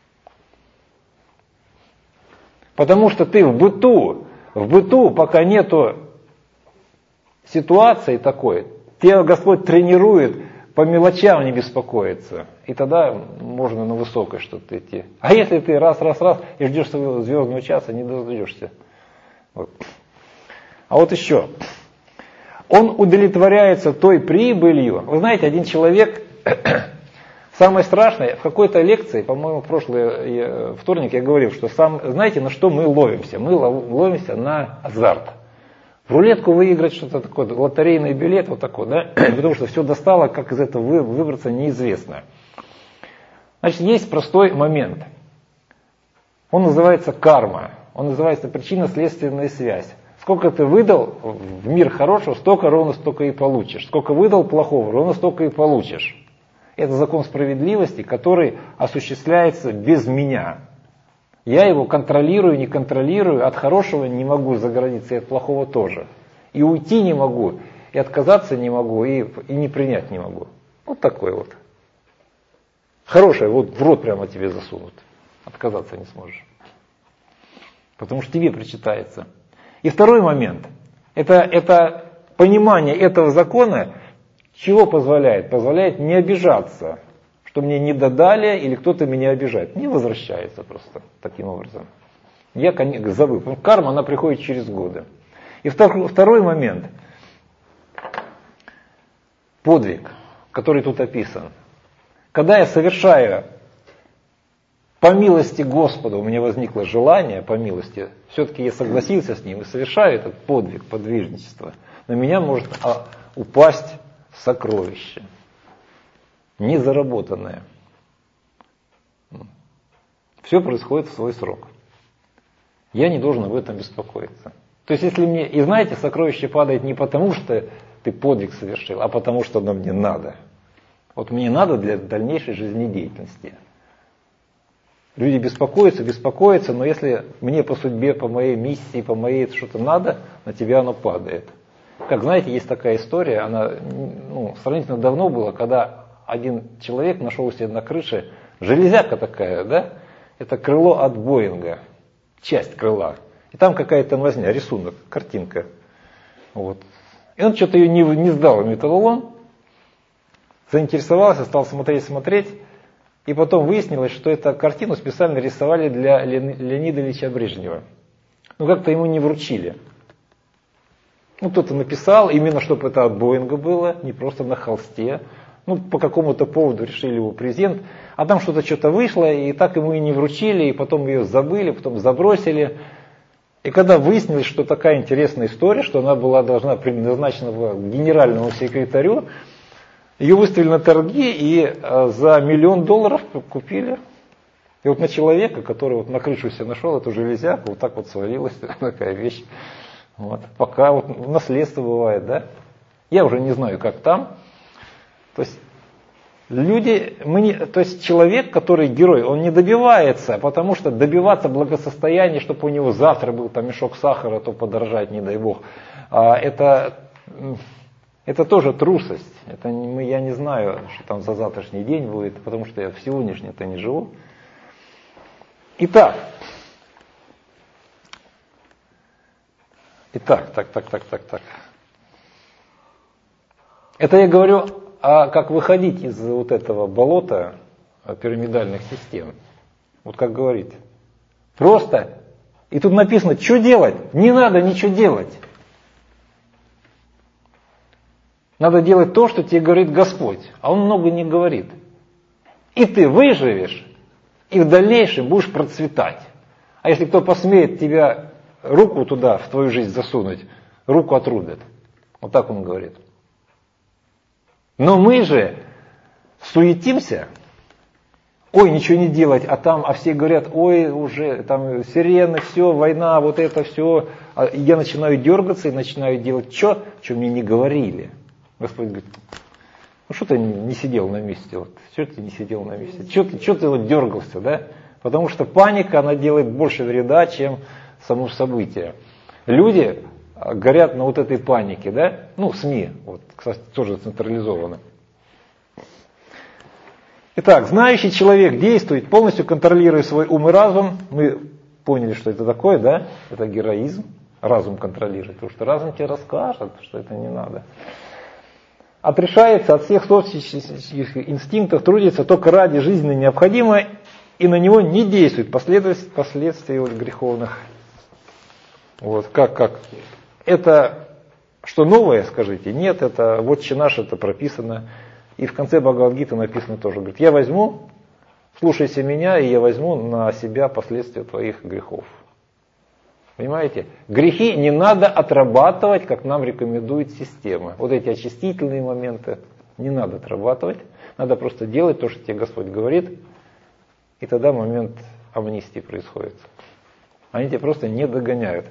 S1: Потому что ты в быту, в быту, пока нету ситуации такой, тебя Господь тренирует по мелочам не беспокоиться. И тогда можно на высокое что-то идти. А если ты раз, раз, раз и ждешь своего звездного часа, не дождешься. Вот. А вот еще. Он удовлетворяется той прибылью. Вы знаете, один человек... Самое страшное, в какой-то лекции, по-моему, в прошлый вторник я говорил, что сам, знаете, на что мы ловимся? Мы ловимся на азарт. В рулетку выиграть что-то такое, лотерейный билет, вот такой, да? Потому что все достало, как из этого выбраться, неизвестно. Значит, есть простой момент. Он называется карма. Он называется причинно-следственная связь. Сколько ты выдал в мир хорошего, столько ровно столько и получишь. Сколько выдал плохого, ровно столько и получишь. Это закон справедливости, который осуществляется без меня. Я его контролирую, не контролирую, от хорошего не могу загородиться, и от плохого тоже. И уйти не могу, и отказаться не могу, и, и не принять не могу. Вот такой вот. Хорошее, вот в рот прямо тебе засунут. Отказаться не сможешь. Потому что тебе причитается. И второй момент. Это, это понимание этого закона. Чего позволяет? Позволяет не обижаться, что мне не додали или кто-то меня обижает. Не возвращается просто таким образом. Я забыл. Карма, она приходит через годы. И второй момент. Подвиг, который тут описан. Когда я совершаю по милости Господа, у меня возникло желание, по милости, все-таки я согласился с ним и совершаю этот подвиг, подвижничество, на меня может упасть сокровище, незаработанное. Все происходит в свой срок. Я не должен об этом беспокоиться. То есть, если мне, и знаете, сокровище падает не потому, что ты подвиг совершил, а потому, что оно мне надо. Вот мне надо для дальнейшей жизнедеятельности. Люди беспокоятся, беспокоятся, но если мне по судьбе, по моей миссии, по моей что-то надо, на тебя оно падает. Как знаете, есть такая история, она ну, сравнительно давно была, когда один человек нашел у себя на крыше железяка такая, да? Это крыло от Боинга, часть крыла. И там какая-то мазня, рисунок, картинка. Вот. И он что-то ее не, не сдал в металлолом, заинтересовался, стал смотреть, смотреть. И потом выяснилось, что эту картину специально рисовали для Леонида Ильича Брежнева. но как-то ему не вручили. Ну, кто-то написал, именно чтобы это от Боинга было, не просто на холсте. Ну, по какому-то поводу решили его презент, а там что-то что-то вышло, и так ему и не вручили, и потом ее забыли, потом забросили. И когда выяснилось, что такая интересная история, что она была должна предназначена генеральному секретарю, ее выставили на торги и за миллион долларов купили. И вот на человека, который вот на крышу себе нашел эту железяку, вот так вот свалилась такая вещь. Вот. Пока вот наследство бывает, да? Я уже не знаю, как там. То есть люди, мы не, то есть человек, который герой, он не добивается, потому что добиваться благосостояния, чтобы у него завтра был там мешок сахара, то подорожать, не дай бог, а это, это тоже трусость. Это не, я не знаю, что там за завтрашний день будет, потому что я в сегодняшнем-то не живу. Итак, итак, так, так, так, так, так. Это я говорю, а как выходить из вот этого болота пирамидальных систем. Вот как говорить. Просто. И тут написано, что делать? Не надо ничего делать. Надо делать то, что тебе говорит Господь. А Он много не говорит. И ты выживешь, и в дальнейшем будешь процветать. А если кто посмеет тебя руку туда, в твою жизнь засунуть, руку отрубят. Вот так Он говорит. Но мы же суетимся, ой, ничего не делать, а там, а все говорят, ой, уже там сирены, все, война, вот это все. А я начинаю дергаться и начинаю делать что, что мне не говорили. Господь говорит, ну что ты не сидел на месте, вот, что ты не сидел на месте, что ты, что ты вот дергался, да? Потому что паника, она делает больше вреда, чем само событие. Люди горят на вот этой панике, да? Ну, СМИ, вот, кстати, тоже централизованы. Итак, знающий человек действует, полностью контролируя свой ум и разум. Мы поняли, что это такое, да? Это героизм. Разум контролирует, потому что разум тебе расскажет, что это не надо. Отрешается от всех собственных инстинктов, трудится только ради жизненно необходимого, и на него не действует последствия вот греховных. Вот, как, как? Это что новое, скажите? Нет, это «Отче наш», это прописано. И в конце Бхагавад-гиты написано тоже. Говорит, я возьму, слушайся меня, и я возьму на себя последствия твоих грехов. Понимаете? Грехи не надо отрабатывать, как нам рекомендует система. Вот эти очистительные моменты не надо отрабатывать. Надо просто делать то, что тебе Господь говорит. И тогда момент амнистии происходит. Они тебя просто не догоняют.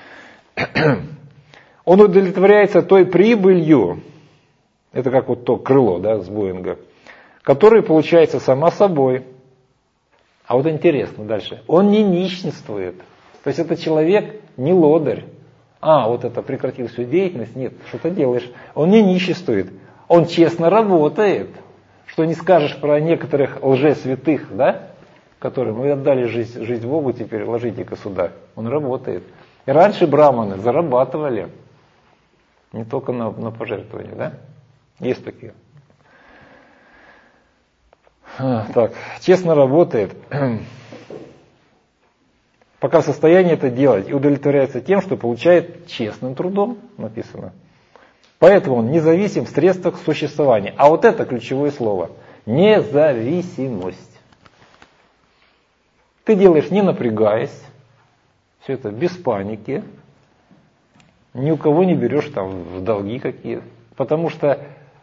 S1: Он удовлетворяется той прибылью, это как вот то крыло, да, с Боинга, которое получается само собой. А вот интересно дальше. Он не нищенствует. То есть это человек не лодырь. А, вот это прекратил свою деятельность. Нет, что ты делаешь? Он не нищенствует. Он честно работает. Что не скажешь про некоторых лжесвятых, да? Которым вы отдали жизнь, жизнь Богу, теперь ложите-ка сюда. Он работает. И раньше браманы зарабатывали. Не только на, на пожертвования, да? Есть такие. А, так, честно работает. Пока в состоянии это делать и удовлетворяется тем, что получает честным трудом, написано. Поэтому он независим в средствах существования. А вот это ключевое слово. Независимость. Ты делаешь не напрягаясь, все это без паники, ни у кого не берешь там в долги какие. Потому что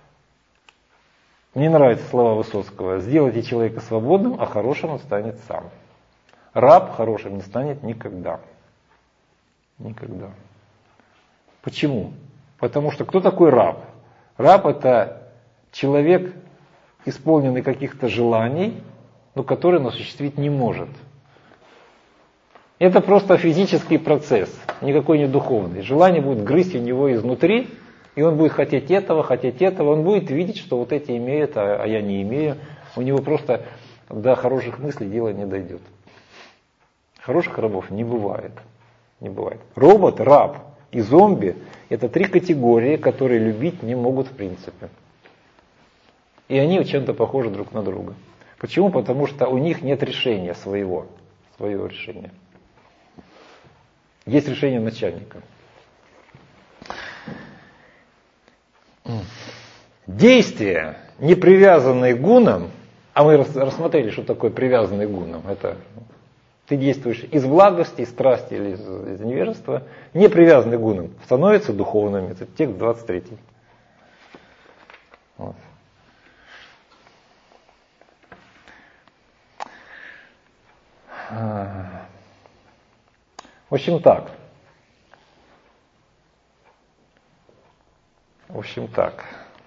S1: мне нравятся слова Высоцкого. Сделайте человека свободным, а хорошим он станет сам. Раб хорошим не станет никогда. Никогда. Почему? Потому что кто такой раб? Раб это человек, исполненный каких-то желаний, но который он осуществить не может. Это просто физический процесс, никакой не духовный. Желание будет грызть у него изнутри, и он будет хотеть этого, хотеть этого. Он будет видеть, что вот эти имеют, а я не имею. У него просто до хороших мыслей дело не дойдет. Хороших рабов не бывает. Не бывает. Робот, раб и зомби – это три категории, которые любить не могут в принципе. И они чем-то похожи друг на друга. Почему? Потому что у них нет решения своего. Своего решения. Есть решение начальника. Действия, не привязанные к гунам, а мы рассмотрели, что такое привязанный к гунам. Это ты действуешь из благости, из страсти или из, из невежества, не привязанный к гунам, становятся духовными. Это текст двадцать третий. Вот. В общем так. В общем так.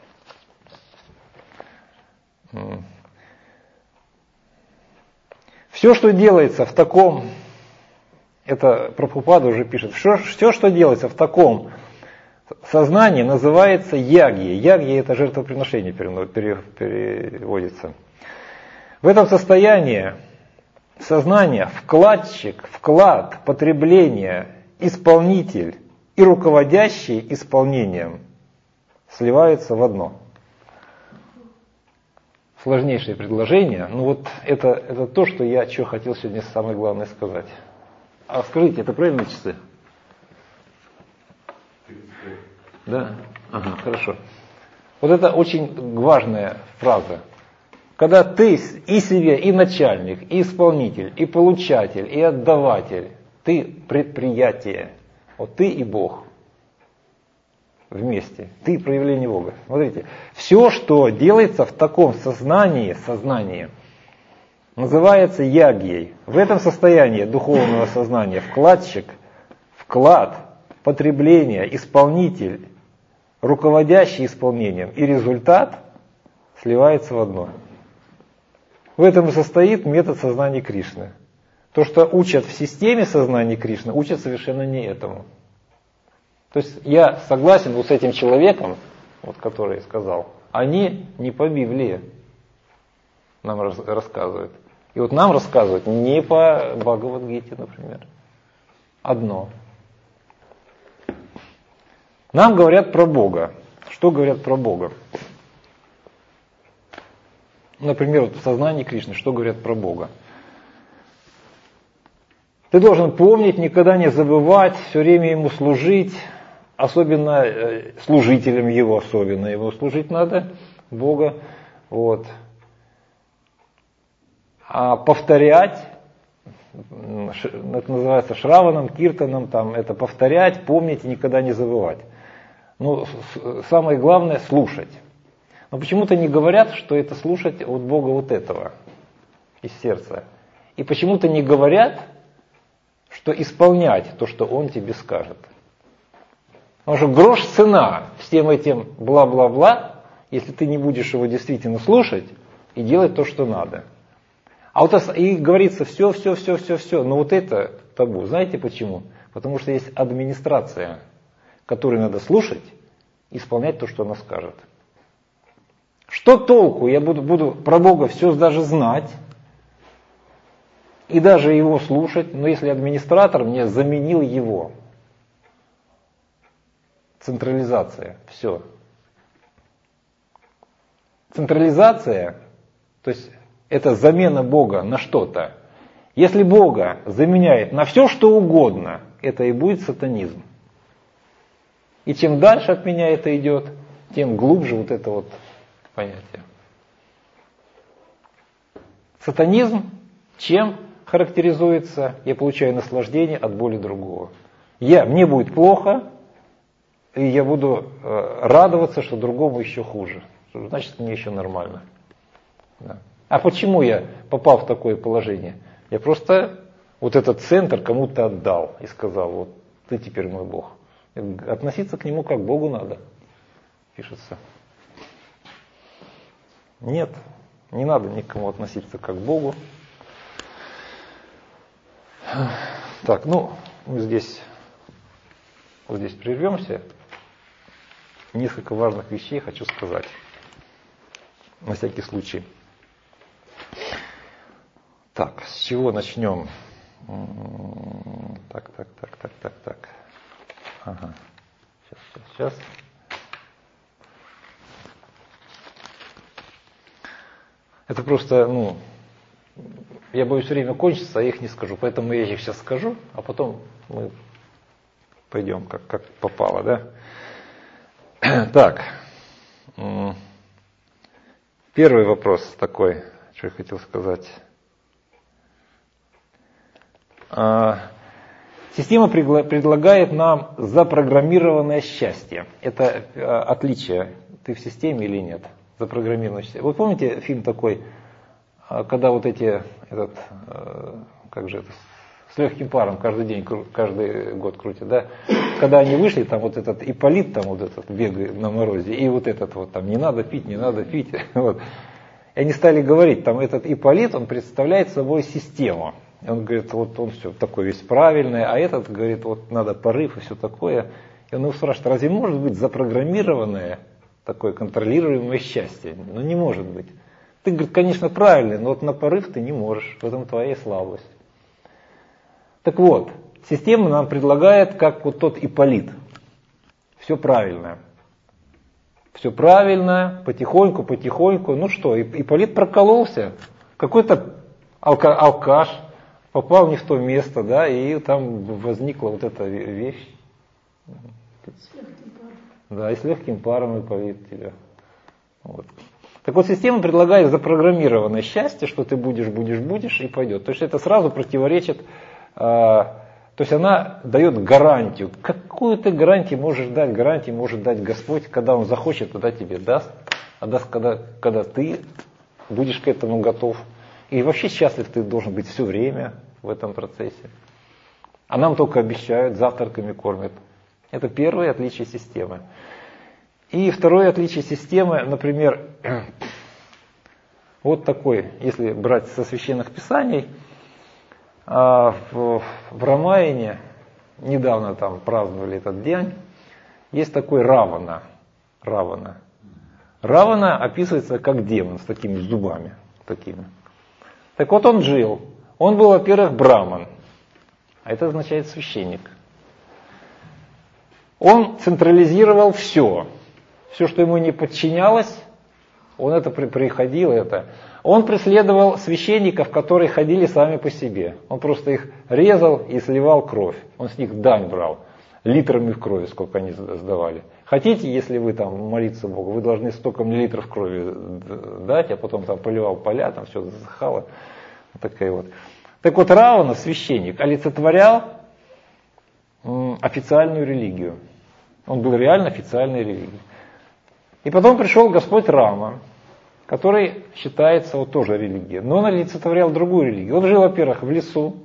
S1: Все, что делается в таком, это Прабхупада уже пишет, все, все, что делается в таком сознании, называется ягьей. Ягья — это жертвоприношение переводится. В этом состоянии сознание, вкладчик, вклад, потребление, исполнитель и руководящий исполнением сливаются в одно. Сложнейшее предложение, но вот это, это то, что я что хотел сегодня самое главное сказать. А скажите, это правильные часы? Да? Ага, хорошо. Вот это очень важная фраза. Когда ты и себе, и начальник, и исполнитель, и получатель, и отдаватель, ты предприятие. Вот ты и Бог вместе. Ты проявление Бога. Смотрите, все, что делается в таком сознании, сознании, называется ягьей. В этом состоянии духовного сознания вкладчик, вклад, потребление, исполнитель, руководящий исполнением и результат сливается в одно. В этом и состоит метод сознания Кришны. То, что учат в системе сознания Кришны, учат совершенно не этому. То есть я согласен вот с этим человеком, вот, который сказал, они не по Библии нам рас- рассказывают. И вот нам рассказывают не по Бхагавад-гите, например. Одно. Нам говорят про Бога. Что говорят про Бога? Например, вот в сознании Кришны, что говорят про Бога? Ты должен помнить, никогда не забывать, все время Ему служить, особенно э, служителям Его, особенно Ему служить надо, Бога. Вот. А повторять, это называется шраваном, киртаном, там, это повторять, помнить и никогда не забывать. Ну, самое главное — слушать. Но почему-то не говорят, что это слушать от Бога вот этого, из сердца. И почему-то не говорят, что исполнять то, что Он тебе скажет. Потому что грош цена всем этим бла-бла-бла, если ты не будешь его действительно слушать и делать то, что надо. А вот и говорится все, все, все, все, все. Но вот это табу. Знаете почему? Потому что есть администрация, которой надо слушать и исполнять то, что она скажет. Что толку? Я буду, буду про Бога все даже знать и даже Его слушать, но если администратор мне заменил Его. Централизация. Все. Централизация, то есть это замена Бога на что-то. Если Бога заменяет на все, что угодно, это и будет сатанизм. И чем дальше от меня это идет, тем глубже вот это вот понятие. Сатанизм чем характеризуется? Я получаю наслаждение от боли другого. Я, мне будет плохо, и я буду э, радоваться, что другому еще хуже. Значит, мне еще нормально. Да. А почему я попал в такое положение? Я просто вот этот центр кому-то отдал и сказал, вот ты теперь мой Бог. Относиться к нему как к Богу надо, пишется. Нет, не надо никому относиться как к Богу. Так, ну, мы здесь, вот здесь прервемся. Несколько важных вещей хочу сказать. На всякий случай. Так, с чего начнем? Так, так, так, так, так, так. Ага. Сейчас, сейчас, сейчас. Это просто, ну, я боюсь время кончится, а я их не скажу. Поэтому я их сейчас скажу, а потом мы пойдем, как, как попало, да? Так. Первый вопрос такой, что я хотел сказать. Система предлагает нам запрограммированное счастье. Это отличие. Ты в системе или нет? Запрограммированное счастье. Вы помните фильм такой, когда вот эти, этот, как же это, с легким паром каждый день, каждый год крутят, да? Когда они вышли, там вот этот Ипполит, там вот этот бегает на морозе, и вот этот вот там, не надо пить, не надо пить. Вот. И они стали говорить, там этот Ипполит, он представляет собой систему. Он говорит, вот он все такой весь правильный, а этот говорит, вот надо порыв и все такое. И он его спрашивает, разве может быть запрограммированное такое контролируемое счастье? Ну не может быть. Ты, говорит, конечно, правильный, но вот на порыв ты не можешь, в этом твоя слабость. Так вот, система нам предлагает, как вот тот Ипполит. Все правильно. Все правильно, потихоньку, потихоньку. Ну что, Ипполит прокололся. Какой-то алка- алкаш попал не в то место, да, и там возникла вот эта вещь.
S2: С легким паром.
S1: Да, и с легким паром Ипполит тебя. Вот. Так вот, система предлагает запрограммированное счастье, что ты будешь, будешь, будешь, и пойдет. То есть это сразу противоречит, э, то есть она дает гарантию. Какую ты гарантию можешь дать? Гарантии может дать Господь, когда Он захочет, тогда тебе даст. А даст, когда, когда ты будешь к этому готов. И вообще счастлив ты должен быть все время в этом процессе. А нам только обещают, завтраками кормят. Это первое отличие системы. И второе отличие системы, например, вот такой, если брать со священных писаний, в, в Рамаяне, недавно там праздновали этот день, есть такой Равана. Равана. Равана описывается как демон с такими зубами. Такими. Так вот он жил. Он был, во-первых, браман, а это означает священник. Он централизировал все. Все, что ему не подчинялось, он это приходил, это. Он преследовал священников, которые ходили сами по себе. Он просто их резал и сливал кровь. Он с них дань брал. Литрами в крови, сколько они сдавали. Хотите, если вы там молиться Богу, вы должны столько миллилитров крови дать, а потом там поливал поля, там все засыхало. Вот такая вот. Так вот, Равана, священник, олицетворял м, официальную религию. Он был реально официальной религией. И потом пришел Господь Рама, который считается вот тоже религией. Но он олицетворял другую религию. Он жил, во-первых, в лесу.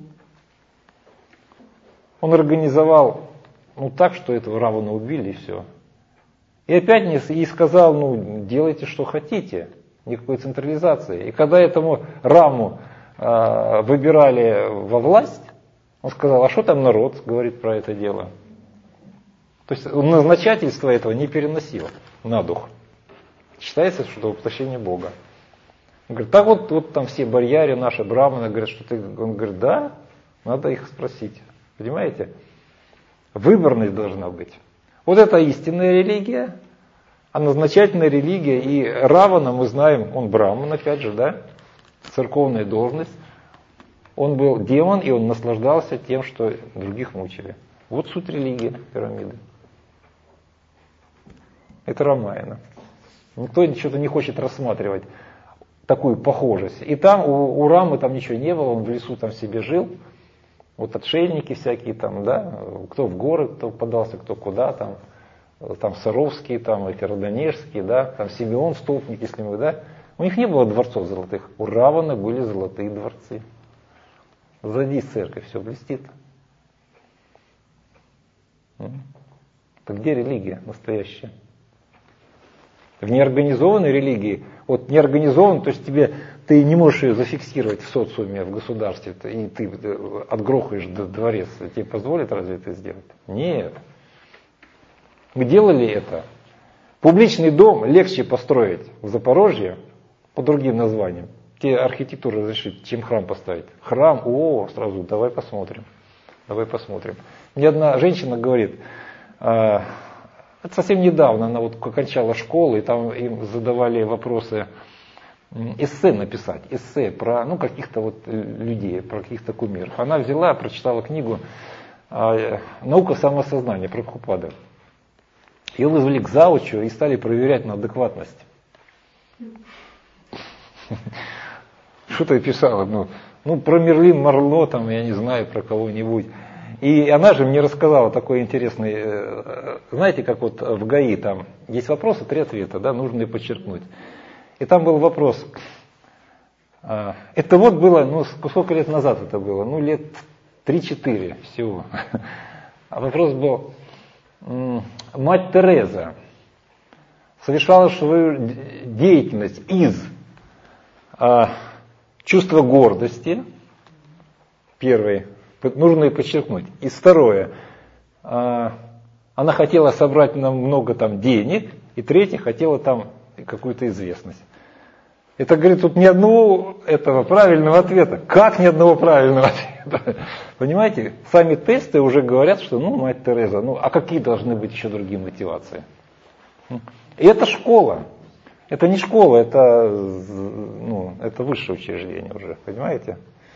S1: Он организовал ну, так, что этого Равана убили и все. И опять не, и сказал, ну делайте, что хотите. Никакой централизации. И когда этому Раму э, выбирали во власть, он сказал, а что там народ говорит про это дело? То есть назначательство этого не переносило на дух. Считается, что это воплощение Бога. Он говорит, так вот, вот там все бояре наши, браманы, говорят, что ты... Он говорит, да, надо их спросить. Понимаете? Выборность должна быть. Вот это истинная религия, а назначательная религия. И Равана, мы знаем, он браман, опять же, да? Церковная должность. Он был демон, и он наслаждался тем, что других мучили. Вот суть религии пирамиды. Это Рамаяна. Никто что-то не хочет рассматривать такую похожесть. И там у, у Рамы там ничего не было, он в лесу там себе жил. Вот отшельники всякие там, да, кто в горы, кто подался, кто куда там. Там Саровские, там эти Родонежские, да, там Симеон, Столпник, если мы, да. У них не было дворцов золотых. У Равана были золотые дворцы. Сзади церковь все блестит. Так где религия настоящая? В неорганизованной религии, вот неорганизованной, то есть тебе, ты не можешь ее зафиксировать в социуме, в государстве, и ты отгрохаешь дворец, тебе позволят разве это сделать? Нет. Мы делали это. Публичный дом легче построить в Запорожье по другим названиям. Тебе архитектуру разрешит, чем храм поставить. Храм, о, сразу, давай посмотрим. Давай посмотрим. Мне одна женщина говорит, э, это совсем недавно, она вот окончала школу, и там им задавали вопросы, эссе написать, эссе про ну, каких-то вот людей, про каких-то кумиров. Она взяла, прочитала книгу наука самосознания Прабхупады. Ее вызвали к заучу и стали проверять на адекватность. Что ты писала? Ну, ну, про Мерлин Марло, там, я не знаю, про кого-нибудь. И она же мне рассказала такой интересный, знаете, как вот в ГАИ там есть вопросы, три ответа, да, нужно и подчеркнуть. И там был вопрос, это вот было, ну, сколько лет назад это было? Ну, лет три-четыре всего. А вопрос был, мать Тереза совершала свою деятельность из а, чувства гордости, первый, нужно и подчеркнуть, и второе, а, она хотела собрать нам много там денег, и третье, хотела там какую-то известность. Это, говорит, тут ни одного этого правильного ответа. Как ни одного правильного ответа? Понимаете, сами тесты уже говорят, что, ну, мать Тереза, ну, а какие должны быть еще другие мотивации? И это школа. Это не школа, это, ну, это высшее учреждение уже, понимаете?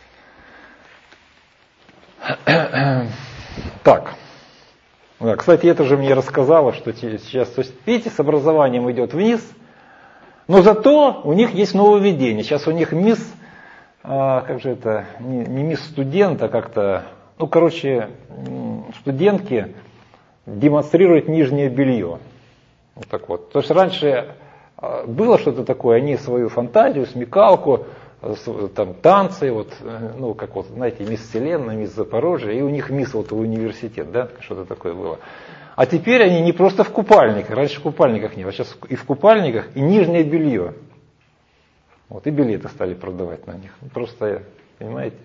S1: Так. Кстати, это же мне рассказала, что сейчас, то есть, видите, с образованием идет вниз, но зато у них есть нововведение. Сейчас у них мисс, а, как же это, не, не мисс студент, а как-то, ну, короче, студентки демонстрируют нижнее белье. Вот так вот. То есть раньше было что-то такое, они свою фантазию, смекалку, там танцы, вот, ну, как вот, знаете, мисс Вселенная, мисс Запорожье, и у них мисс вот в университет, да, что-то такое было. А теперь они не просто в купальниках, раньше в купальниках не было, а сейчас и в купальниках, и нижнее белье. Вот, и билеты стали продавать на них. Просто, понимаете?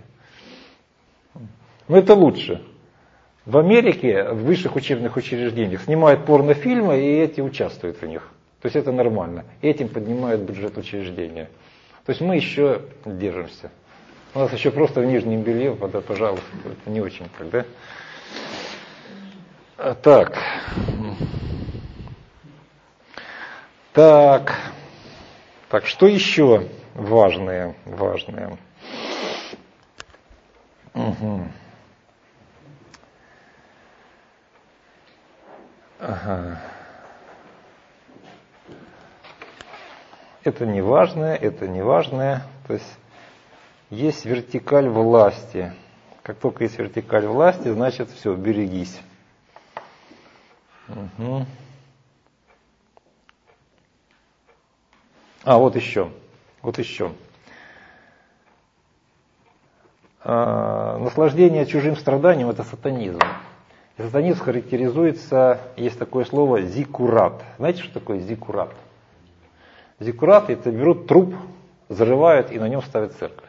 S1: Но это лучше. В Америке, в высших учебных учреждениях снимают порнофильмы, и эти участвуют в них. То есть это нормально. Этим поднимают бюджет учреждения. То есть мы еще держимся. У нас еще просто в нижнем белье, да, пожалуйста, это не очень так, да? Так. Так. Так, что еще важное? Важное. Угу. Ага. Это не важное, это не важное. То есть есть вертикаль власти. Как только есть вертикаль власти, значит все, берегись. Угу. А, вот еще. Вот еще. А, наслаждение чужим страданием – это сатанизм. И сатанизм характеризуется, есть такое слово зиккурат. Знаете, что такое зиккурат? Зиккурат – это берут труп, взрывают и на нем ставят церковь.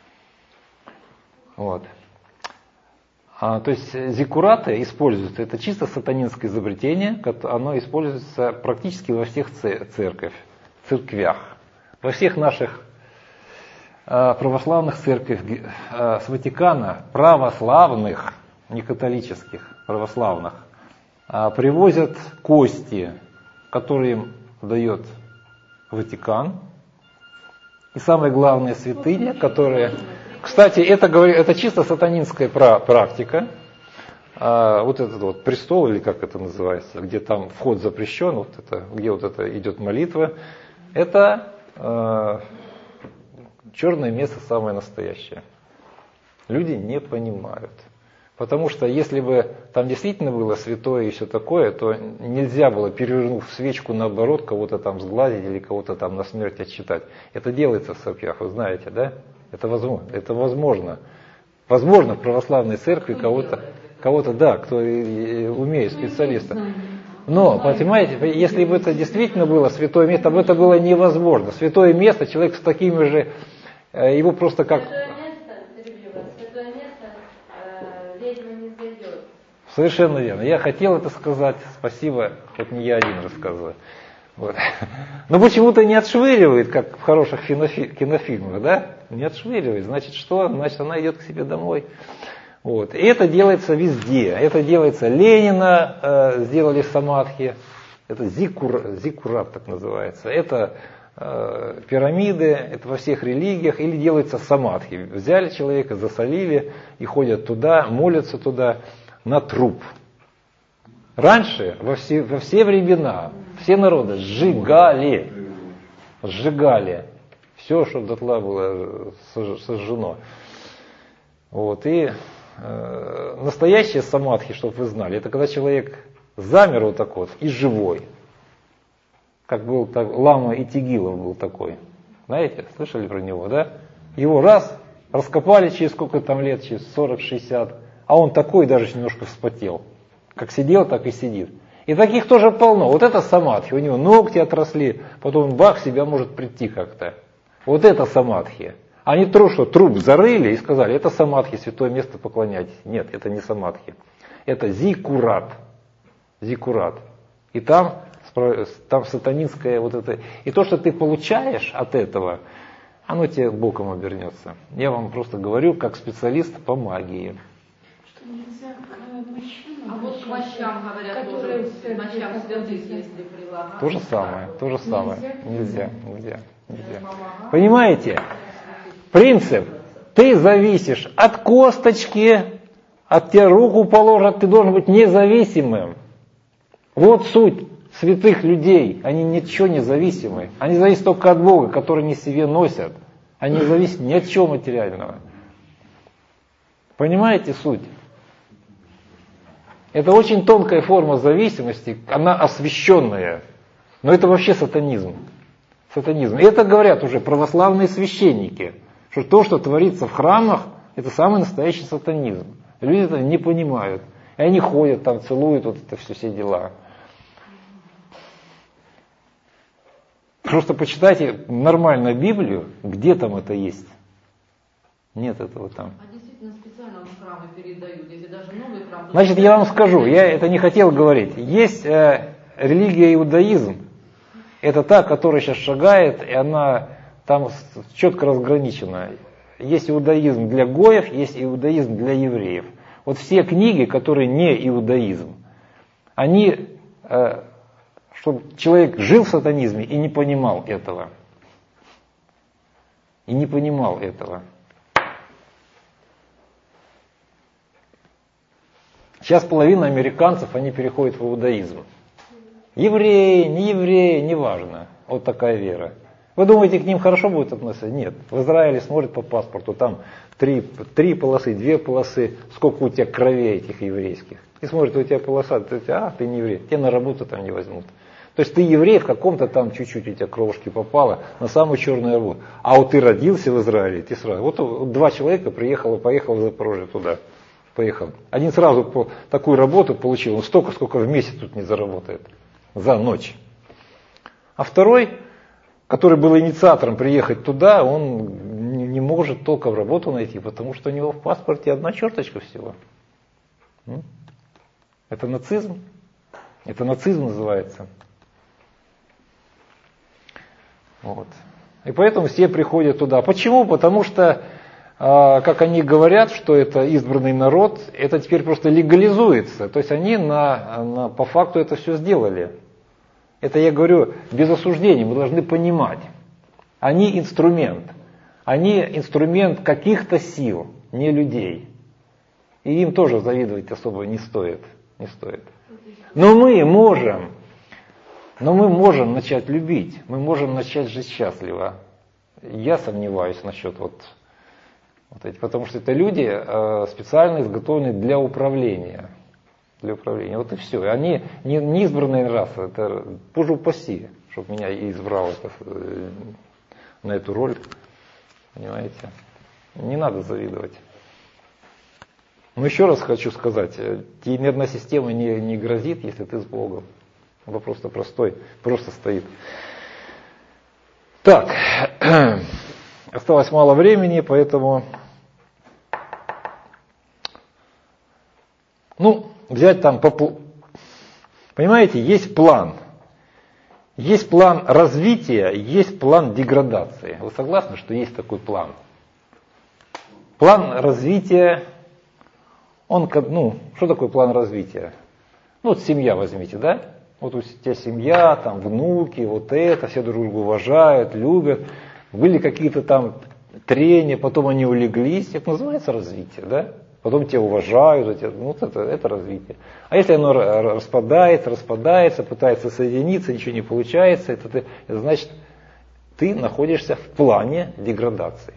S1: Вот. А, то есть зиккураты используются, это чисто сатанинское изобретение, оно используется практически во всех церковь, церквях. Во всех наших а, православных церквях а, с Ватикана, православных, не католических, православных, а, привозят кости, которые им дает Ватикан. И самое главное, святыня, которые... Кстати, это, это чисто сатанинская практика. А, вот этот вот престол, или как это называется, где там вход запрещен, вот это, где вот это идет молитва, это а, черное место самое настоящее. Люди не понимают. Потому что если бы там действительно было святое и все такое, то нельзя было, перевернув свечку наоборот, кого-то там сглазить или кого-то там на смерть отчитать. Это делается в церквях, вы знаете, да? Это возможно. Это возможно. Возможно, в православной церкви кого-то, кого-то, да, кто умеет, специалиста. Но, понимаете, если бы это действительно было святое место, об это было невозможно. Святое место, человек с такими же, его просто как... Совершенно верно. Я хотел это сказать, спасибо, хоть не я один рассказываю. Вот. Но почему-то не отшвыривает, как в хороших кинофи- кинофильмах, да? Не отшвыривает. Значит, что? Значит, она идет к себе домой. Вот. И это делается везде. Это делается Ленина, э, сделали самадхи. Это зиккур, зиккурат так называется. Это э, пирамиды, это во всех религиях. Или делается самадхи. Взяли человека, засолили и ходят туда, молятся туда. на труп. Раньше, во все, во все времена, все народы сжигали, сжигали все, что дотла было сожжено. Вот, и э, настоящие самадхи, чтобы вы знали, это когда человек замер вот так вот и живой. Как был так, лама Итигилов был такой. Знаете, слышали про него, да? Его раз, раскопали через сколько там лет, через сорок-шестьдесят, а он такой даже немножко вспотел. Как сидел, так и сидит. И таких тоже полно. Вот это самадхи, у него ногти отросли, потом бах, себя может прийти как-то. Вот это самадхи. А не то, что труп зарыли и сказали, это самадхи, святое место, поклоняйтесь. Нет, это не самадхи. Это зиккурат. Зиккурат. И там, там сатанинское вот это. И то, что ты получаешь от этого, оно тебе боком обернется. Я вам просто говорю, как специалист по магии.
S2: Что нельзя к мощам,
S4: А вот к мощам, говорят,
S2: которые
S4: тоже мощам святых, если прилагать.
S1: То же самое, то же самое.
S2: Нельзя?
S1: Нельзя, нельзя, нельзя. Понимаете? Принцип. Ты зависишь от косточки, от тебя руку положат, ты должен быть независимым. Вот суть святых людей. Они ничего не зависимы. Они зависят только от Бога, который они себе носят. Они не зависят ни от чего материального. Понимаете суть? Это очень тонкая форма зависимости, она освященная. Но это вообще сатанизм. Сатанизм. И это говорят уже православные священники, что то, что творится в храмах, это самый настоящий сатанизм. Люди это не понимают. И они ходят там, целуют вот это все, все дела. Просто почитайте нормально Библию, где там это есть. Нет этого там.
S4: А действительно специально в храмы передают, если даже новый храм...
S1: Значит, я вам скажу, я это не хотел говорить. Есть э, религия иудаизм. Это та, которая сейчас шагает, и она там четко разграничена. Есть иудаизм для гоев, есть иудаизм для евреев. Вот все книги, которые не иудаизм, они, э, чтобы человек жил в сатанизме и не понимал этого. И не понимал этого. Сейчас половина американцев, они переходят в иудаизм. Евреи, не евреи, неважно. Вот такая вера. Вы думаете, к ним хорошо будет относиться? Нет. В Израиле смотрят по паспорту, там три, три полосы, две полосы, сколько у тебя кровей этих еврейских. И смотрят, у тебя полоса, ты, а, ты не еврей, тебя на работу там не возьмут. То есть ты еврей, в каком-то там чуть-чуть у тебя кровушки попало, на самую черную работу. А вот ты родился в Израиле, ты сразу. Вот, вот два человека приехало, поехало в Запорожье туда. Поехал. Один сразу по, такую работу получил, он столько, сколько в месяц тут не заработает. За ночь. А второй, который был инициатором приехать туда, он не, не может толком работу найти, потому что у него в паспорте одна черточка всего. Это нацизм. Это нацизм называется. Вот. И поэтому все приходят туда. Почему? Потому что, как они говорят, что это избранный народ, это теперь просто легализуется. То есть они на, на, по факту это все сделали. Это я говорю без осуждения, мы должны понимать. Они инструмент. Они инструмент каких-то сил, не людей. И им тоже завидовать особо не стоит. Не стоит. Но мы можем, но мы можем начать любить, мы можем начать жить счастливо. Я сомневаюсь насчет вот, вот этих, потому что это люди э, специально изготовлены для управления. Для управления. Вот и все. Они не, не избранная раса, это боже упаси, чтобы меня избрал это, э, на эту роль. Понимаете? Не надо завидовать. Но еще раз хочу сказать, тебе ни одна система не, не грозит, если ты с Богом. Вопрос-то простой, просто стоит. Так, осталось мало времени, поэтому, ну, взять там, понимаете, есть план. Есть план развития, есть план деградации. Вы согласны, что есть такой план? План развития, он, ну, что такое план развития? Ну, вот семья возьмите, да? Вот у тебя семья, там внуки, вот это, все друг друга уважают, любят. Были какие-то там трения, потом они улеглись. Это называется развитие, да? потом тебя уважают, ну, это, это развитие. А если оно распадается, распадается, пытается соединиться, ничего не получается, это, ты, это значит, ты находишься в плане деградации.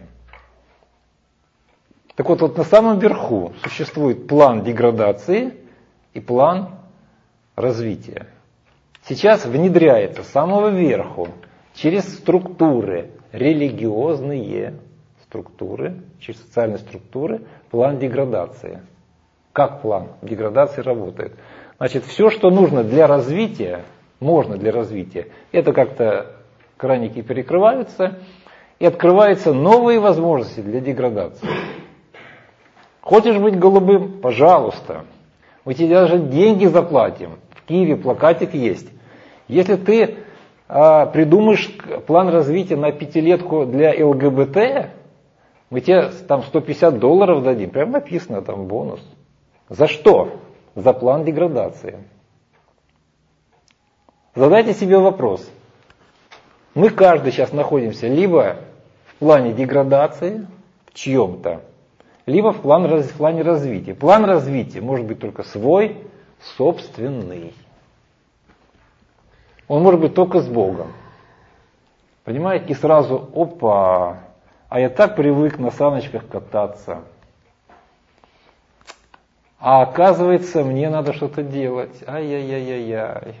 S1: Так вот, вот на самом верху существует план деградации и план развития. Сейчас внедряется с самого верху через структуры, религиозные структуры, через социальные структуры, план деградации. Как план деградации работает? Значит, все, что нужно для развития, можно для развития, это как-то краники перекрываются, и открываются новые возможности для деградации. Хочешь быть голубым? Пожалуйста. Мы тебе даже деньги заплатим. В Киеве плакатик есть. Если ты а, придумаешь план развития на пятилетку для ЛГБТ, мы тебе там сто пятьдесят долларов дадим. Прям написано там бонус. За что? За план деградации. Задайте себе вопрос. Мы каждый сейчас находимся либо в плане деградации, в чьем-то, либо в плане, в плане развития. План развития может быть только свой, собственный. Он может быть только с Богом. Понимаете? И сразу, опа, а я так привык на саночках кататься. А оказывается, мне надо что-то делать. Ай-яй-яй-яй-яй.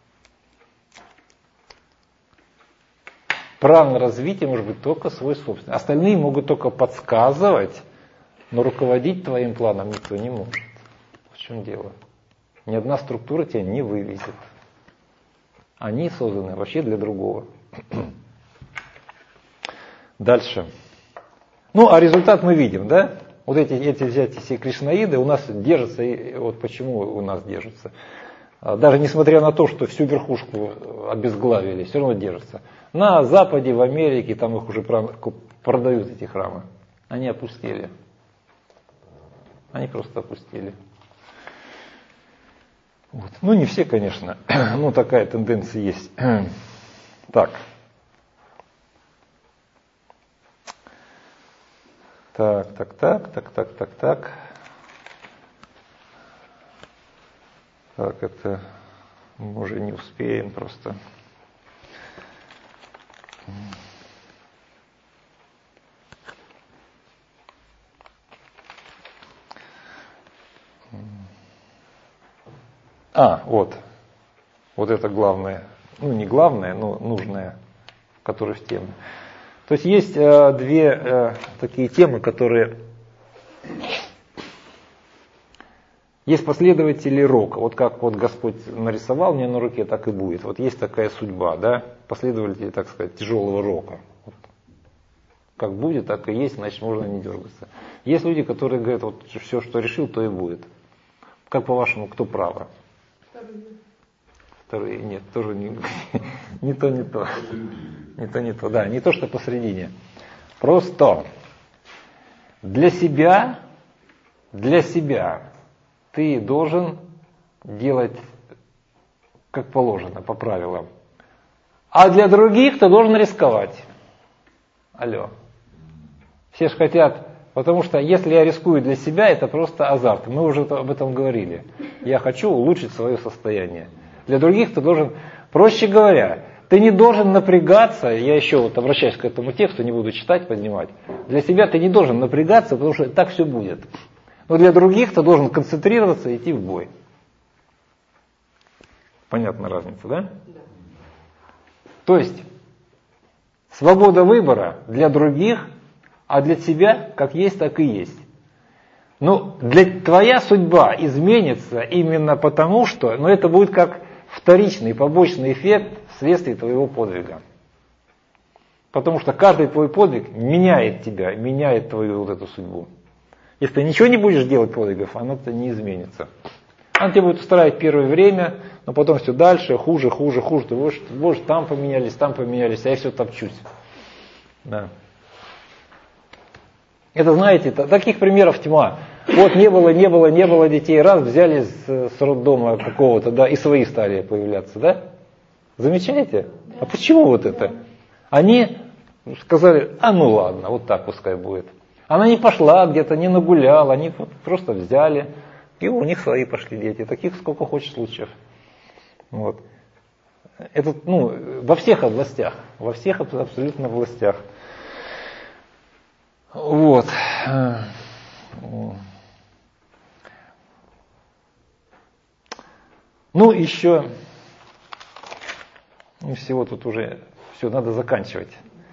S1: План развития может быть только свой собственный. Остальные могут только подсказывать, но руководить твоим планом никто не может. В чем дело? Ни одна структура тебя не вывезет. Они созданы вообще для другого. Дальше. Ну, а результат мы видим, да? Вот эти, эти взять все кришнаиды у нас держатся, и вот почему у нас держатся. Даже несмотря на то, что всю верхушку обезглавили, все равно держатся. На Западе, в Америке, там их уже продают, эти храмы. Они опустели. Они просто опустили. Вот. Ну, не все, конечно. Ну, такая тенденция есть. Так. Так, так, так, так, так, так, так. Так, это мы уже не успеем просто. А, вот. Вот это главное. Ну, не главное, но нужное, которое в теме. То есть есть э, две э, такие темы, которые... Есть последователи рока. Вот как вот Господь нарисовал мне на руке, так и будет. Вот есть такая судьба, да? Последователи, так сказать, тяжелого рока. Вот. Как будет, так и есть, значит, можно не дергаться. Есть люди, которые говорят, вот все, что решил, то и будет. Как по-вашему, кто право?
S2: Вторые.
S1: Вторые, нет, тоже не, не то, не то. Не то, не то, да, не то, что посередине. Просто для себя, для себя ты должен делать как положено, по правилам. А для других ты должен рисковать. Алло. Все же хотят, потому что если я рискую для себя, это просто азарт. Мы уже об этом говорили. Я хочу улучшить свое состояние. Для других ты должен, проще говоря, ты не должен напрягаться, я еще вот обращаюсь к этому тексту, не буду читать, поднимать. Для себя ты не должен напрягаться, потому что так все будет. Но для других ты должен концентрироваться и идти в бой. Понятна разница, да?
S4: Да.
S1: То есть, свобода выбора для других, а для тебя как есть, так и есть. Но для, твоя судьба изменится именно потому, что, но это будет как вторичный, побочный эффект вследствие твоего подвига. Потому что каждый твой подвиг меняет тебя, меняет твою вот эту судьбу. Если ты ничего не будешь делать подвигов, оно-то не изменится. Оно тебя будет устраивать первое время, но потом все дальше, хуже, хуже, хуже. Ты будешь, будешь там поменялись, там поменялись, а я все топчусь. Да. Это, знаете, таких примеров тьма. Вот не было, не было, не было детей, раз взяли с, с роддома какого-то, да, и свои стали появляться, да? Замечаете? Да. А почему вот это? Они сказали, а ну ладно, вот так пускай будет. Она не пошла где-то, не нагуляла, они просто взяли, и у них свои пошли дети. Таких сколько хочешь случаев. Вот. Это, ну, во всех областях, во всех абсолютно областях. Вот. Ну, еще, ну, всего тут уже все, надо заканчивать.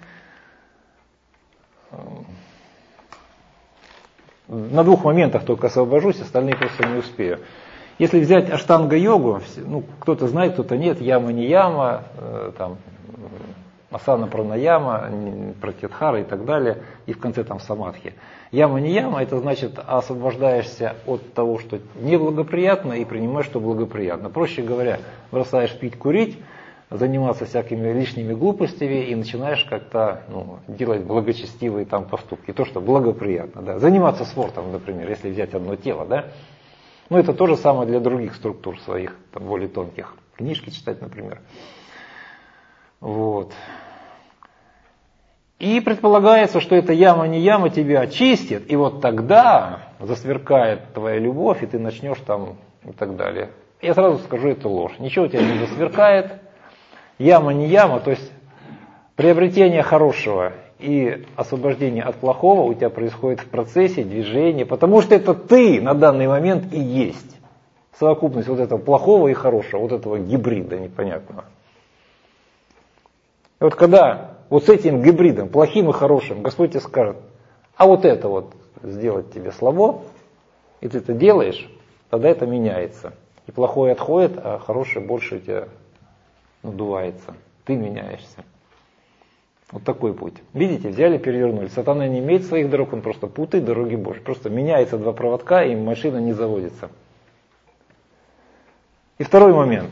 S1: На двух моментах только освобожусь, остальные просто не успею. Если взять аштанга-йогу, ну, кто-то знает, кто-то нет, яма не яма, там, асана пранаяма, пратитхара и так далее, и в конце там самадхи. Яма не яма, это значит освобождаешься от того, что неблагоприятно, и принимаешь, что благоприятно. Проще говоря, бросаешь пить, курить, заниматься всякими лишними глупостями и начинаешь как-то, ну, делать благочестивые там поступки, то, что благоприятно. Да. Заниматься спортом, например, если взять одно тело, да. Ну, это то же самое для других структур своих, там, более тонких. Книжки читать, например. Вот. И предполагается, что эта яма не яма тебя очистит, и вот тогда засверкает твоя любовь, и ты начнешь там и так далее. Я сразу скажу, это ложь. Ничего у тебя не засверкает. Яма не яма, то есть приобретение хорошего и освобождение от плохого у тебя происходит в процессе движения, потому что это ты на данный момент и есть. Совокупность вот этого плохого и хорошего, вот этого гибрида непонятного. И вот когда вот с этим гибридом, плохим и хорошим, Господь тебе скажет, а вот это вот сделать тебе слабо, и ты это делаешь, тогда это меняется. И плохое отходит, а хорошее больше у тебя надувается. Ты меняешься. Вот такой путь. Видите, взяли, перевернули. Сатана не имеет своих дорог, он просто путает дороги Божьи. Просто меняется два проводка, и машина не заводится. И второй момент.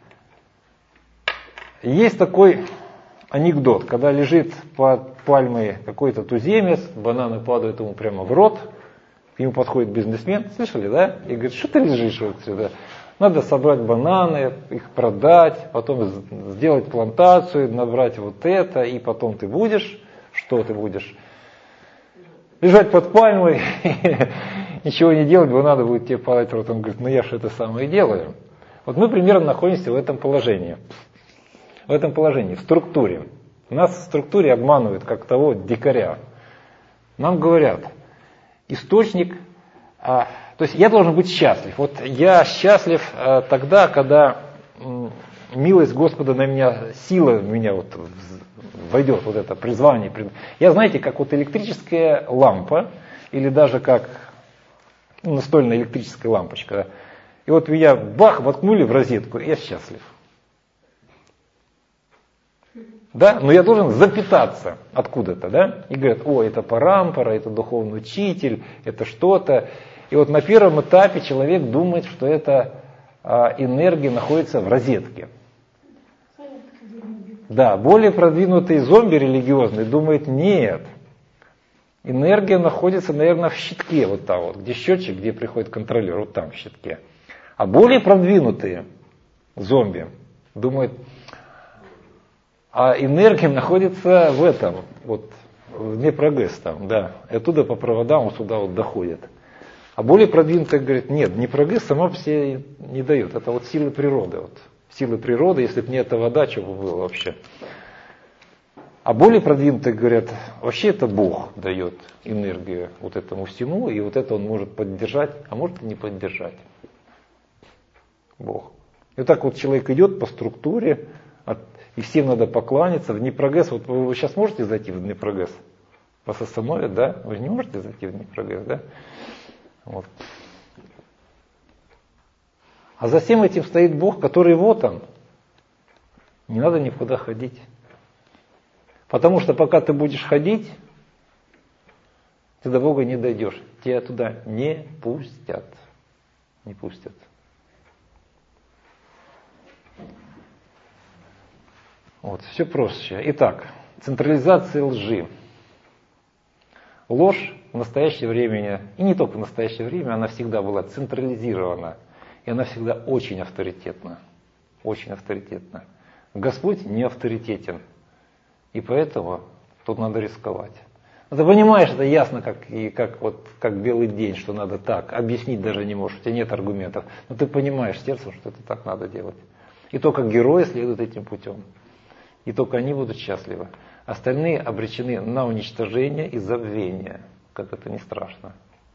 S1: Есть такой анекдот, когда лежит под пальмой какой-то туземец, бананы падают ему прямо в рот, к нему подходит бизнесмен, слышали, да? И говорит, что ты лежишь вот сюда? Надо собрать бананы, их продать, потом сделать плантацию, набрать вот это, и потом ты будешь, что ты будешь? Лежать под пальмой, ничего не делать, бананы будут тебе падать в рот. Он говорит, ну я же это самое и делаю. Вот мы примерно находимся в этом положении. В этом положении, в структуре. Нас в структуре обманывают, как того дикаря. Нам говорят, источник... А, то есть я должен быть счастлив. Вот я счастлив а, тогда, когда м, милость Господа на меня, сила в меня вот войдет, вот это призвание. Я, знаете, как вот электрическая лампа, или даже как ну, настольная электрическая лампочка. И вот меня бах, воткнули в розетку, и я счастлив. Да, но я должен запитаться откуда-то, да? И говорят, о, это парампара, это духовный учитель, это что-то. И вот на первом этапе человек думает, что эта а, энергия находится в розетке. Да, более продвинутые зомби религиозные думают, нет. Энергия находится, наверное, в щитке, вот там вот, где счетчик, где приходит контролер, вот там в щитке. А более продвинутые зомби думают, а энергия находится в этом, вот, в Днепрогэс там, да. И оттуда по проводам вот сюда вот доходит. А более продвинутые говорят, нет, Днепрогэс сама по себе не дает. Это вот силы природы. Вот. Силы природы, если бы не эта вода, что бы было вообще. А более продвинутые говорят, вообще это Бог дает энергию вот этому всему, и вот это он может поддержать, а может и не поддержать. Бог. И вот так вот человек идет по структуре, от, и всем надо покланяться. В Днепрогэс, вот вы, вы сейчас можете зайти в Днепрогэс? Вас остановят, да? Вы не можете зайти в Днепрогэс, да? Вот. А за всем этим стоит Бог, который вот он. Не надо никуда ходить. Потому что пока ты будешь ходить, ты до Бога не дойдешь. Тебя туда не пустят. Не пустят. Вот, все проще. Итак, централизация лжи. Ложь в настоящее время, и не только в настоящее время, она всегда была централизирована. И она всегда очень авторитетна. Очень авторитетна. Господь не авторитетен. И поэтому тут надо рисковать. Но ты понимаешь, это ясно, как, и как, вот, как белый день, что надо так. Объяснить даже не можешь, у тебя нет аргументов. Но ты понимаешь сердцем, что это так надо делать. И только герои следуют этим путем. И только они будут счастливы. Остальные обречены на уничтожение и забвение. Как это не страшно.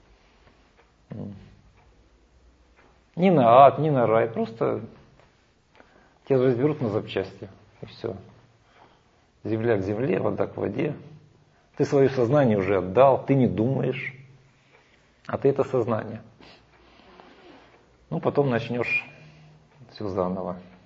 S1: Ни на ад, ни на рай. Просто тебя разберут на запчасти. И все. Земля к земле, вода к воде. Ты свое сознание уже отдал, ты не думаешь. А ты это сознание. Ну, потом начнешь все заново.